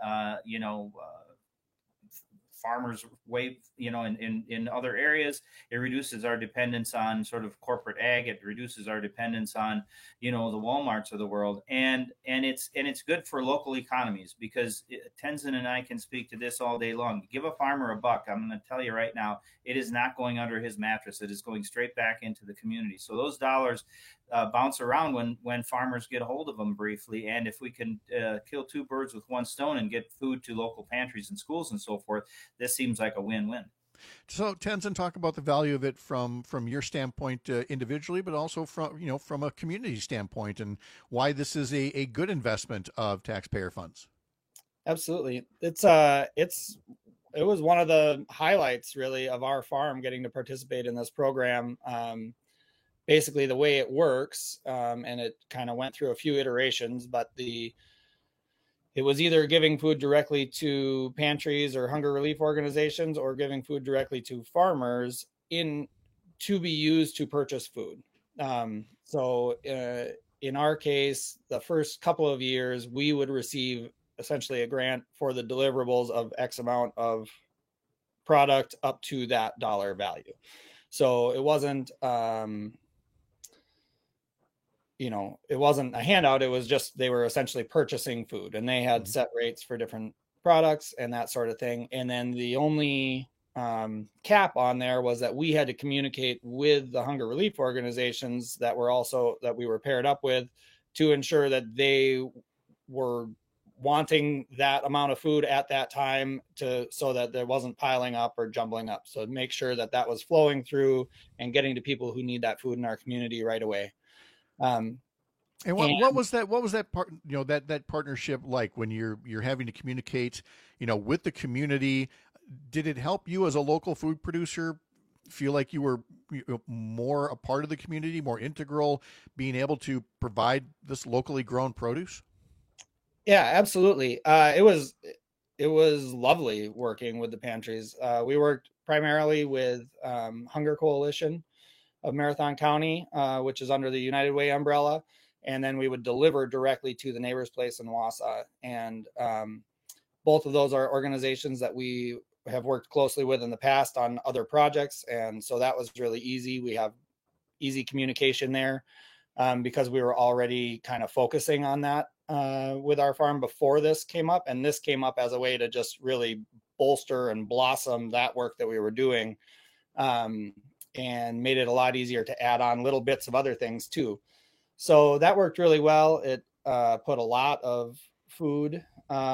farmers in other areas. It reduces our dependence on sort of corporate ag. It reduces our dependence on the Walmarts of the world, and it's good for local economies because Tenzin and I can speak to this all day long. Give a farmer a buck, I'm going to tell you right now, it is not going under his mattress. It is going straight back into the community. So those dollars bounce around when farmers get a hold of them briefly. And if we can kill two birds with one stone and get food to local pantries and schools and so forth, this seems like a win-win. So Tenzin, talk about the value of it from your standpoint individually, but also from a community standpoint, and why this is a good investment of taxpayer funds. Absolutely. It was one of the highlights really of our farm getting to participate in this program. Basically the way it works, and it kind of went through a few iterations, but it was either giving food directly to pantries or hunger relief organizations or giving food directly to farmers to be used to purchase food. So in our case, the first couple of years, we would receive essentially a grant for the deliverables of X amount of product up to that dollar value. So it wasn't, it wasn't a handout. It was just, they were essentially purchasing food, and they had set rates for different products and that sort of thing. And then the only cap on there was that we had to communicate with the hunger relief organizations that we were paired up with to ensure that they were wanting that amount of food at that time so that there wasn't piling up or jumbling up. So make sure that was flowing through and getting to people who need that food in our community right away. And what was that part, that partnership like when you're having to communicate, with the community? Did it help you as a local food producer feel like you were more a part of the community, more integral, being able to provide this locally grown produce? Yeah, absolutely. It was lovely working with the pantries. We worked primarily with Hunger Coalition of Marathon County, which is under the United Way umbrella. And then we would deliver directly to the Neighbor's Place in Wausau. And both of those are organizations that we have worked closely with in the past on other projects. And so that was really easy. We have easy communication there because we were already kind of focusing on that with our farm before this came up. And this came up as a way to just really bolster and blossom that work that we were doing, and made it a lot easier to add on little bits of other things too. So that worked really well. It put a lot of food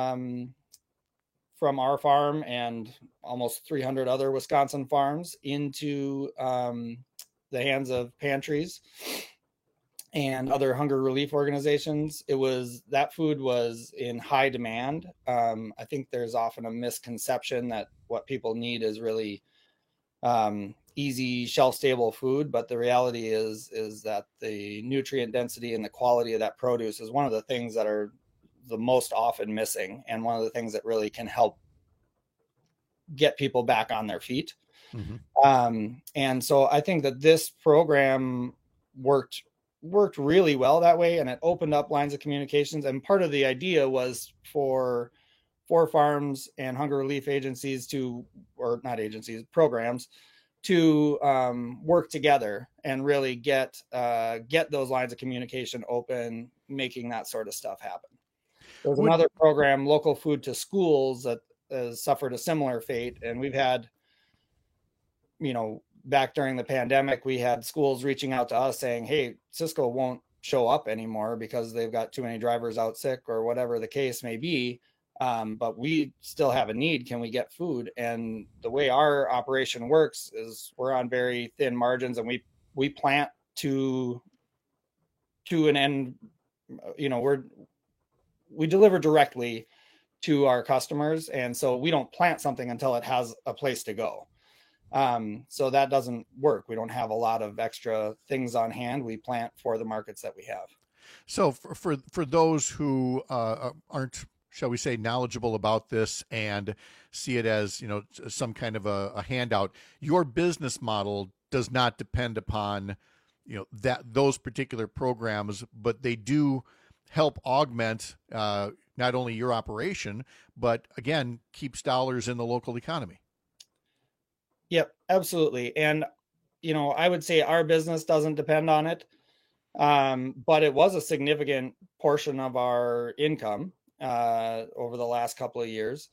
from our farm and almost 300 other Wisconsin farms into the hands of pantries and other hunger relief organizations. That food was in high demand. I think there's often a misconception that what people need is really easy shelf stable food, but the reality is that the nutrient density and the quality of that produce is one of the things that are the most often missing, and one of the things that really can help get people back on their feet. Mm-hmm. And so I think that this program worked really well that way, and it opened up lines of communications. And part of the idea was for farms and hunger relief agencies programs to work together and really get those lines of communication open, making that sort of stuff happen. There's another program, Local Food to Schools, that has suffered a similar fate. And we've had, back during the pandemic, we had schools reaching out to us saying, hey, Cisco won't show up anymore because they've got too many drivers out sick or whatever the case may be. But we still have a need. Can we get food? And the way our operation works is we're on very thin margins, and we plant to an end. We deliver directly to our customers, and so we don't plant something until it has a place to go. So that doesn't work. We don't have a lot of extra things on hand. We plant for the markets that we have. So for those who aren't, shall we say, knowledgeable about this and see it as, some kind of a handout, your business model does not depend upon, those particular programs, but they do help augment not only your operation, but again, keeps dollars in the local economy. Yep, absolutely. And, I would say our business doesn't depend on it, but it was a significant portion of our income over the last couple of years,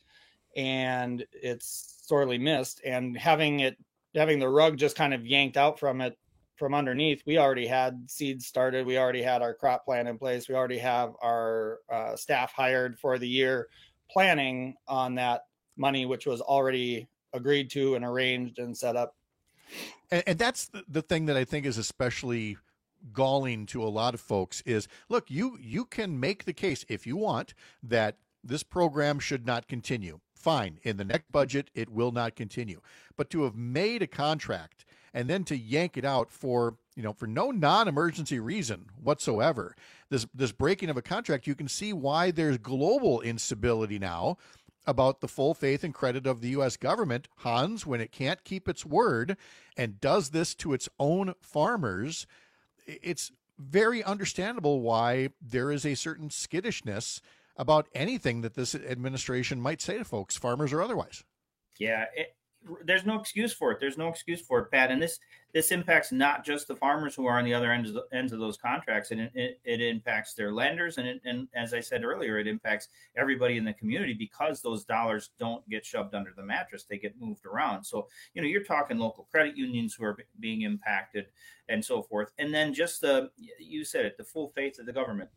and it's sorely missed. And having the rug just kind of yanked out from underneath, we already had seeds started. We already had our crop plan in place. We already have our staff hired for the year, planning on that money, which was already agreed to and arranged and set up. And that's the thing that I think is especially galling to a lot of folks is, look, you can make the case if you want that this program should not continue. Fine. In the next budget, it will not continue. But to have made a contract and then to yank it out for no non-emergency reason whatsoever, this breaking of a contract, you can see why there's global instability now about the full faith and credit of the U.S. government, Hans, when it can't keep its word and does this to its own farmers. It's very understandable why there is a certain skittishness about anything that this administration might say to folks, farmers or otherwise. Yeah, there's no excuse for it. There's no excuse for it, Pat. And this impacts not just the farmers who are on the other ends of those contracts, and it impacts their lenders, and as I said earlier, it impacts everybody in the community because those dollars don't get shoved under the mattress; they get moved around. So you're talking local credit unions who are being impacted, and so forth. And then just you said it, the full faith of the government.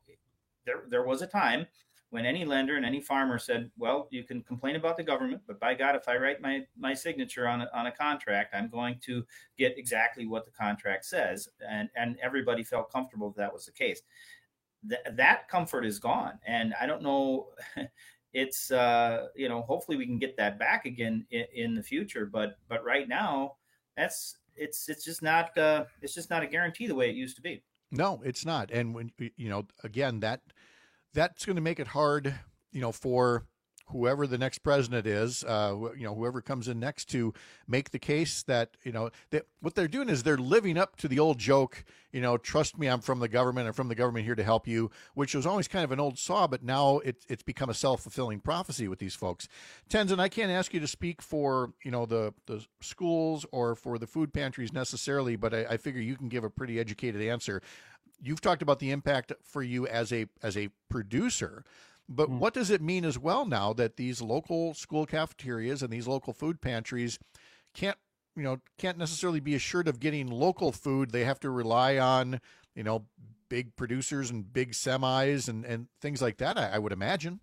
There was a time when any lender and any farmer said, well, you can complain about the government, but by God, if I write my signature on a contract, I'm going to get exactly what the contract says. And everybody felt comfortable that was the case. That comfort is gone. And I don't know, it's, hopefully we can get that back again in the future. But right now, it's just not a guarantee the way it used to be. No, it's not. And when, again, that's going to make it hard, for whoever the next president is, whoever comes in next to make the case that, that what they're doing is they're living up to the old joke, trust me, I'm from the government. I'm from the government here to help you, which was always kind of an old saw, but now it's become a self-fulfilling prophecy with these folks. Tenzin, I can't ask you to speak for, the schools or for the food pantries necessarily, but I figure you can give a pretty educated answer. You've talked about the impact for you as a producer, but what does it mean as well now that these local school cafeterias and these local food pantries can't necessarily be assured of getting local food? They have to rely on, big producers and big semis and things like that, I would imagine.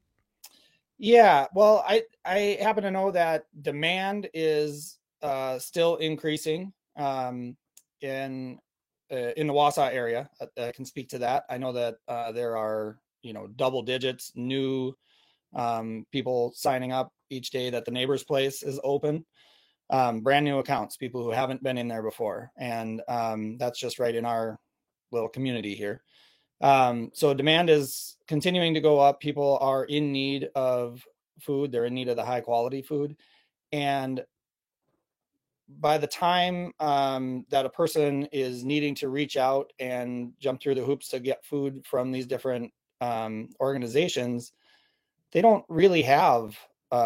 Yeah, well, I happen to know that demand is still increasing in the Wausau area. I can speak to that. I know that there are, double digits new people signing up each day that the Neighbor's Place is open. Brand new accounts, people who haven't been in there before. And that's just right in our little community here. So demand is continuing to go up. People are in need of food. They're in need of the high quality food. And by the time that a person is needing to reach out and jump through the hoops to get food from these different organizations, they don't really have,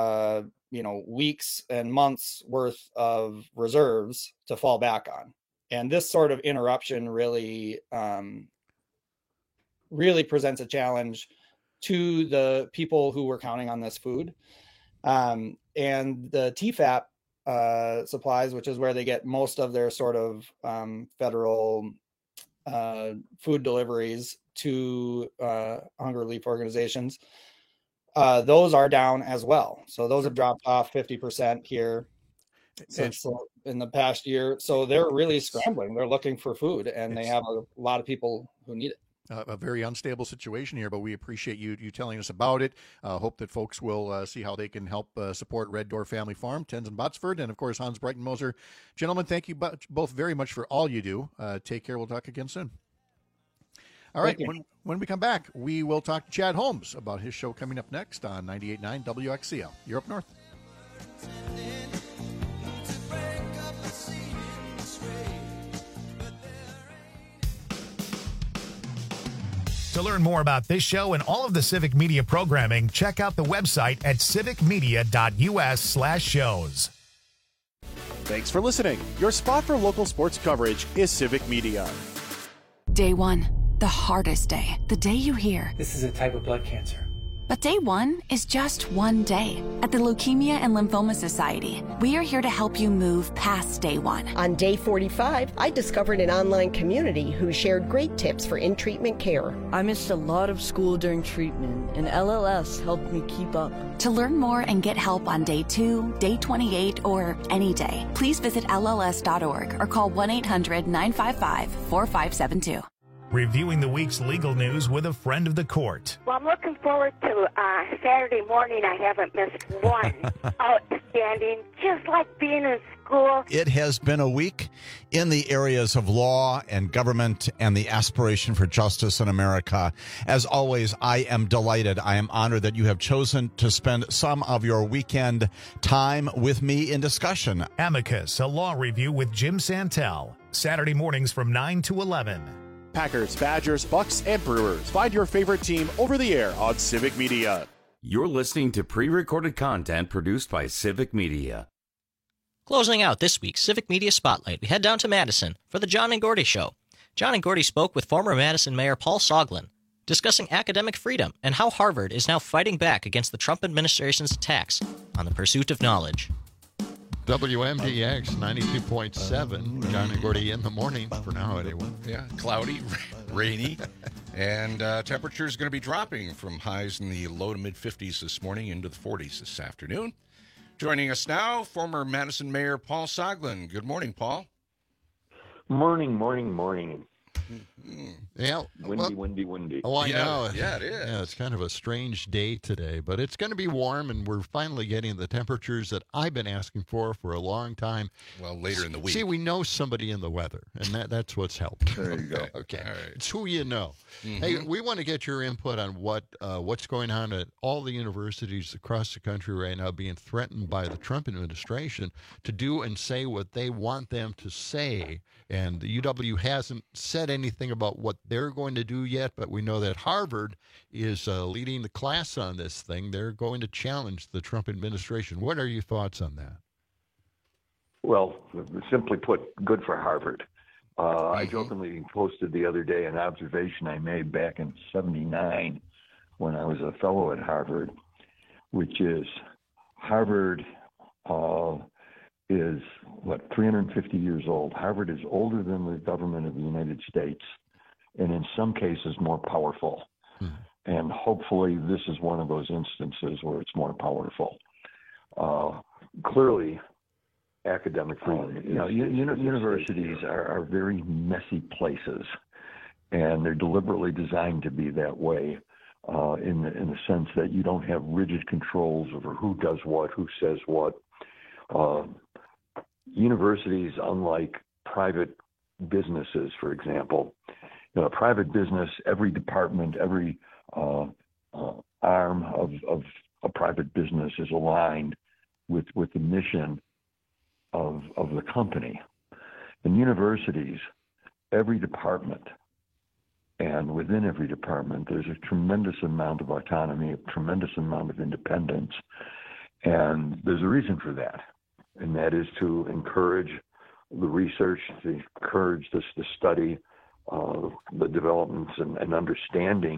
weeks and months worth of reserves to fall back on. And this sort of interruption really presents a challenge to the people who were counting on this food. And the TFAP supplies, which is where they get most of their sort of federal food deliveries to hunger relief organizations, those are down as well. So those have dropped off 50% here since in the past year. So they're really scrambling. They're looking for food, and they have a lot of people who need it. A very unstable situation here, but we appreciate you telling us about it. Hope that folks will see how they can help support Red Door Family Farm, Tenzin Botsford, and of course Hans Breitenmoser. Gentlemen, thank you both very much for all you do. Take care. We'll talk again soon. All right. When we come back, we will talk to Chad Holmes about his show coming up next on 98.9 WXCL. You're up north. To learn more about this show and all of the Civic Media programming, check out the website at civicmedia.us/shows. Thanks for listening. Your spot for local sports coverage is Civic Media. Day one, the hardest day. The day you hear, "This is a type of blood cancer." But day one is just one day. At the Leukemia and Lymphoma Society, we are here to help you move past day one. On day 45, I discovered an online community who shared great tips for in-treatment care. I missed a lot of school during treatment, and LLS helped me keep up. To learn more and get help on day 2, day 28, or any day, please visit LLS.org or call 1-800-955-4572. Reviewing the week's legal news with a friend of the court. Well, I'm looking forward to Saturday morning. I haven't missed one. Outstanding, just like being in school. It has been a week in the areas of law and government and the aspiration for justice in America. As always, I am delighted. I am honored that you have chosen to spend some of your weekend time with me in discussion. Amicus, a law review with Jim Santel. Saturday mornings from 9 to 11. Packers, Badgers, Bucks, and Brewers. Find your favorite team over the air on Civic Media. You're listening to pre-recorded content produced by Civic Media. Closing out this week's Civic Media Spotlight, we head down to Madison for the John and Gordy Show. John and Gordy spoke with former Madison Mayor Paul Soglin, discussing academic freedom and how Harvard is now fighting back against the Trump administration's attacks on the pursuit of knowledge. WMDX 92.7. John and Gordy in the morning for now, anyway. Yeah, cloudy, rainy, and temperature is going to be dropping from highs in the low to mid 50s this morning into the 40s this afternoon. Joining us now, former Madison Mayor Paul Soglin. Good morning, Paul. Morning. Yeah, windy. Oh, I know. Yeah, it is. Yeah, it's kind of a strange day today, but it's going to be warm, and we're finally getting the temperatures that I've been asking for a long time. Well, later in the week. See, we know somebody in the weather, and that's what's helped. There you go. Okay. All right. It's who you know. Mm-hmm. Hey, we want to get your input on what's going on at all the universities across the country right now being threatened by the Trump administration to do and say what they want them to say. And the UW hasn't said anything about what they're going to do yet, but we know that Harvard is leading the class on this thing. They're going to challenge the Trump administration. What are your thoughts on that? Well, simply put, good for Harvard. I jokingly posted the other day an observation I made back in '79 when I was a fellow at Harvard, which is Harvard is, 350 years old. Harvard is older than the government of the United States, and in some cases more powerful. And hopefully this is one of those instances where it's more powerful. Clearly, academic freedom. Universities are very messy places, and they're deliberately designed to be that way in the sense that you don't have rigid controls over who does what, who says what. Universities, unlike private businesses, for example, a private business, every department, every arm of a private business is aligned with the mission of the company. In universities, every department, and within every department, there's a tremendous amount of autonomy, a tremendous amount of independence, and there's a reason for that. And that is to encourage the research, to encourage the study, the developments and understanding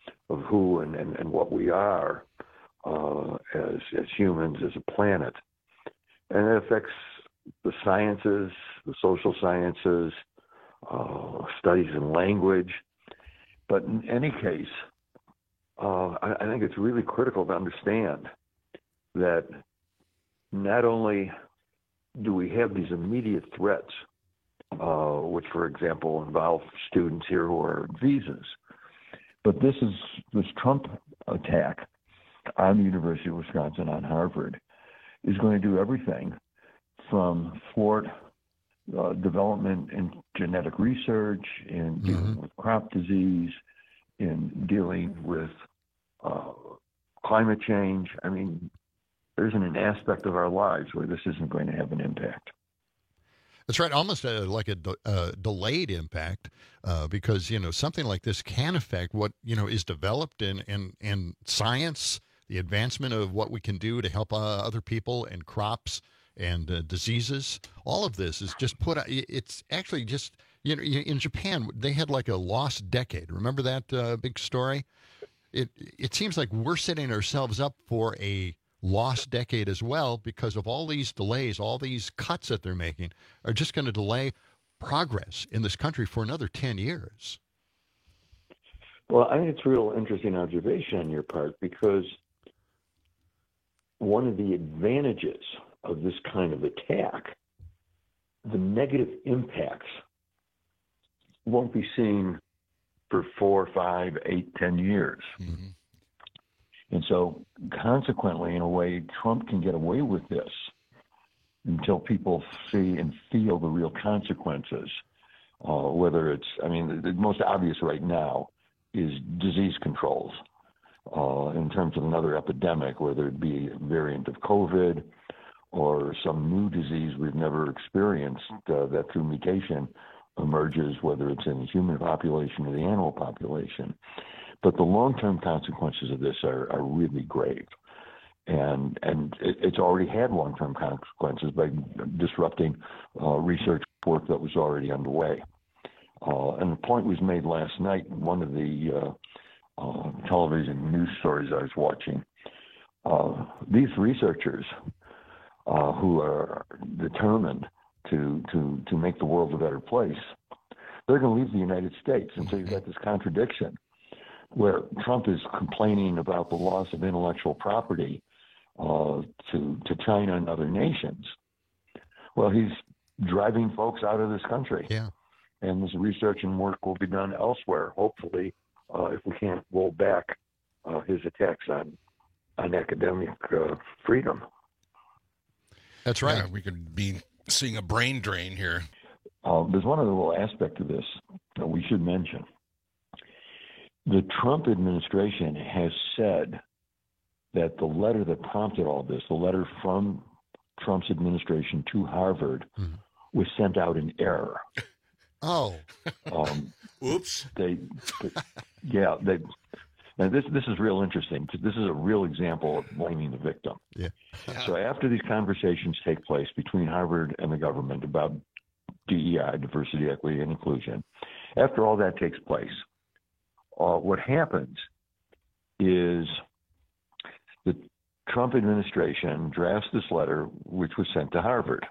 who and what we are as humans, as a planet. And it affects the sciences, the social sciences, studies in language. But in any case, I think it's really critical to understand that not only do we have these immediate threats, which, for example, involve students here who are on visas, but this Trump attack on the University of Wisconsin, on Harvard, is going to do everything from thwart development in genetic research, in dealing with crop disease, in dealing with climate change. I mean, there isn't an aspect of our lives where this isn't going to have an impact. That's right, almost like a delayed impact, because something like this can affect what is developed in science, the advancement of what we can do to help other people and crops and diseases. All of this is just it's actually just, in Japan, they had like a lost decade. Remember that big story? It seems like we're setting ourselves up for a lost decade as well, because of all these delays, all these cuts that they're making are just going to delay progress in this country for another 10 years. Well, I think it's a real interesting observation on your part, because one of the advantages of this kind of attack, the negative impacts won't be seen for 4, 5, 8, 10 years. Mm-hmm. And so consequently, in a way, Trump can get away with this until people see and feel the real consequences. Whether it's, the most obvious right now is disease controls. In terms of another epidemic, whether it be a variant of COVID or some new disease we've never experienced that through mutation emerges, whether it's in the human population or the animal population. But the long-term consequences of this are really grave. And it's already had long-term consequences by disrupting research work that was already underway. And the point was made last night in one of the television news stories I was watching. These researchers who are determined to make the world a better place, they're going to leave the United States. And so you've got this contradiction where Trump is complaining about the loss of intellectual property to China and other nations. Well, he's driving folks out of this country. Yeah. And this research and work will be done elsewhere, hopefully, if we can't roll back his attacks on academic freedom. That's right. Yeah, we could be seeing a brain drain here. There's one other little aspect of this that we should mention. The Trump administration has said that the letter that prompted all this, the letter from Trump's administration to Harvard, was sent out in error. Oh. Oops. Now this is real interesting, because this is a real example of blaming the victim. Yeah. So after these conversations take place between Harvard and the government about DEI, diversity, equity, and inclusion, after all that takes place, what happens is the Trump administration drafts this letter, which was sent to Harvard.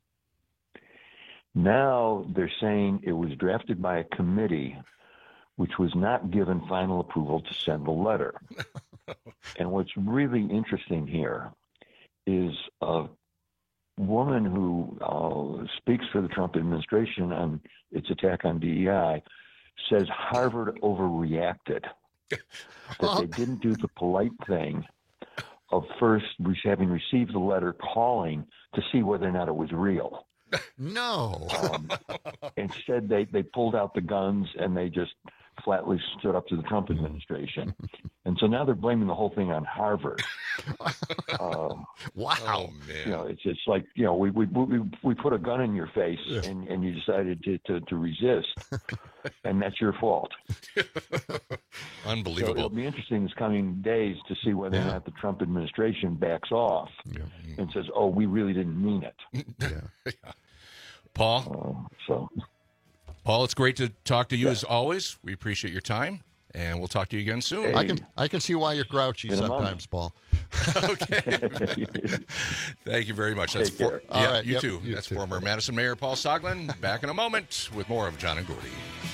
Now they're saying it was drafted by a committee which was not given final approval to send the letter. And what's really interesting here is a woman who speaks for the Trump administration on its attack on DEI says Harvard overreacted, that they didn't do the polite thing of first having received the letter calling to see whether or not it was real. No. Instead, they pulled out the guns and they just flatly stood up to the Trump administration. And so now they're blaming the whole thing on Harvard. Wow. Oh, man. It's just like, we put a gun in your face and you decided to resist, and that's your fault. Unbelievable. So it'll be interesting this coming days to see whether or not the Trump administration backs off and says, oh, we really didn't mean it. Yeah. Paul? Paul, it's great to talk to you as always. We appreciate your time. And we'll talk to you again soon. I can see why you're grouchy sometimes, Paul. Okay. Thank you very much. That's All right, you too. That's former Madison Mayor Paul Soglin. Back in a moment with more of John and Gordy.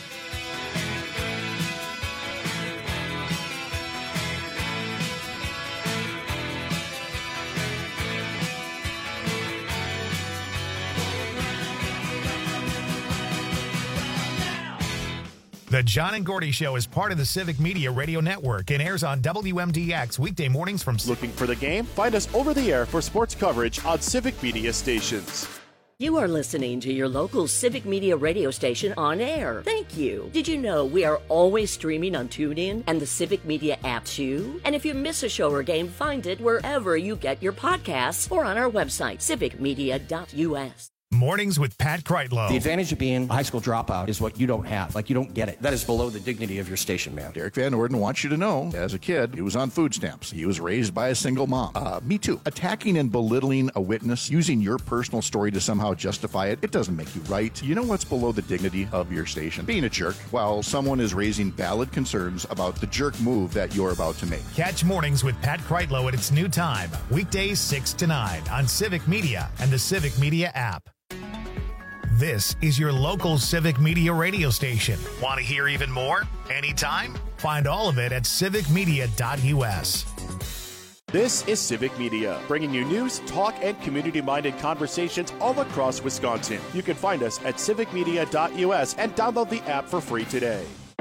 The John and Gordy Show is part of the Civic Media Radio Network and airs on WMDX weekday mornings from... Looking for the game? Find us over the air for sports coverage on Civic Media stations. You are listening to your local Civic Media radio station on air. Thank you. Did you know we are always streaming on TuneIn and the Civic Media app too? And if you miss a show or game, find it wherever you get your podcasts or on our website, civicmedia.us. Mornings with Pat Kreitlow. The advantage of being a high school dropout is what you don't have. Like, you don't get it. That is below the dignity of your station, man. Derek Van Orden wants you to know, as a kid, he was on food stamps. He was raised by a single mom. Me too. Attacking and belittling a witness, using your personal story to somehow justify it, it doesn't make you right. You know what's below the dignity of your station? Being a jerk while someone is raising valid concerns about the jerk move that you're about to make. Catch Mornings with Pat Kreitlow at its new time, weekdays 6 to 9 on Civic Media and the Civic Media app. This is your local Civic Media radio station. Want to hear even more? Anytime? Find all of it at civicmedia.us. This is Civic Media, bringing you news, talk, and community-minded conversations all across Wisconsin. You can find us at civicmedia.us and download the app for free today.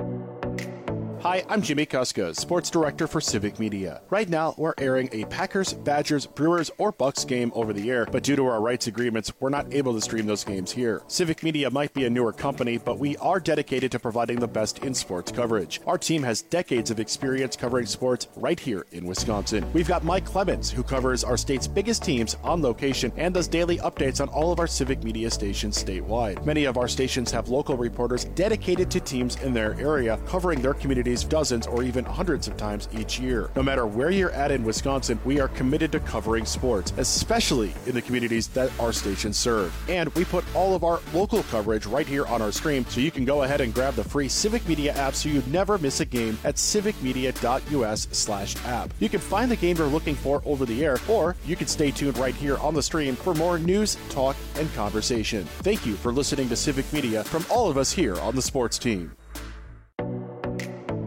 Hi, I'm Jimmy Kuska, Sports Director for Civic Media. Right now, we're airing a Packers, Badgers, Brewers, or Bucks game over the air, but due to our rights agreements, we're not able to stream those games here. Civic Media might be a newer company, but we are dedicated to providing the best in sports coverage. Our team has decades of experience covering sports right here in Wisconsin. We've got Mike Clemens, who covers our state's biggest teams on location and does daily updates on all of our Civic Media stations statewide. Many of our stations have local reporters dedicated to teams in their area, covering their communities dozens or even hundreds of times each year. No matter where you're at in Wisconsin, we are committed to covering sports, especially in the communities that our stations serve. And we put all of our local coverage right here on our stream, so you can go ahead and grab the free Civic Media app so you never miss a game at civicmedia.us/app. You can find the game you're looking for over the air, or you can stay tuned right here on the stream for more news, talk, and conversation. Thank you for listening to Civic Media from all of us here on the sports team.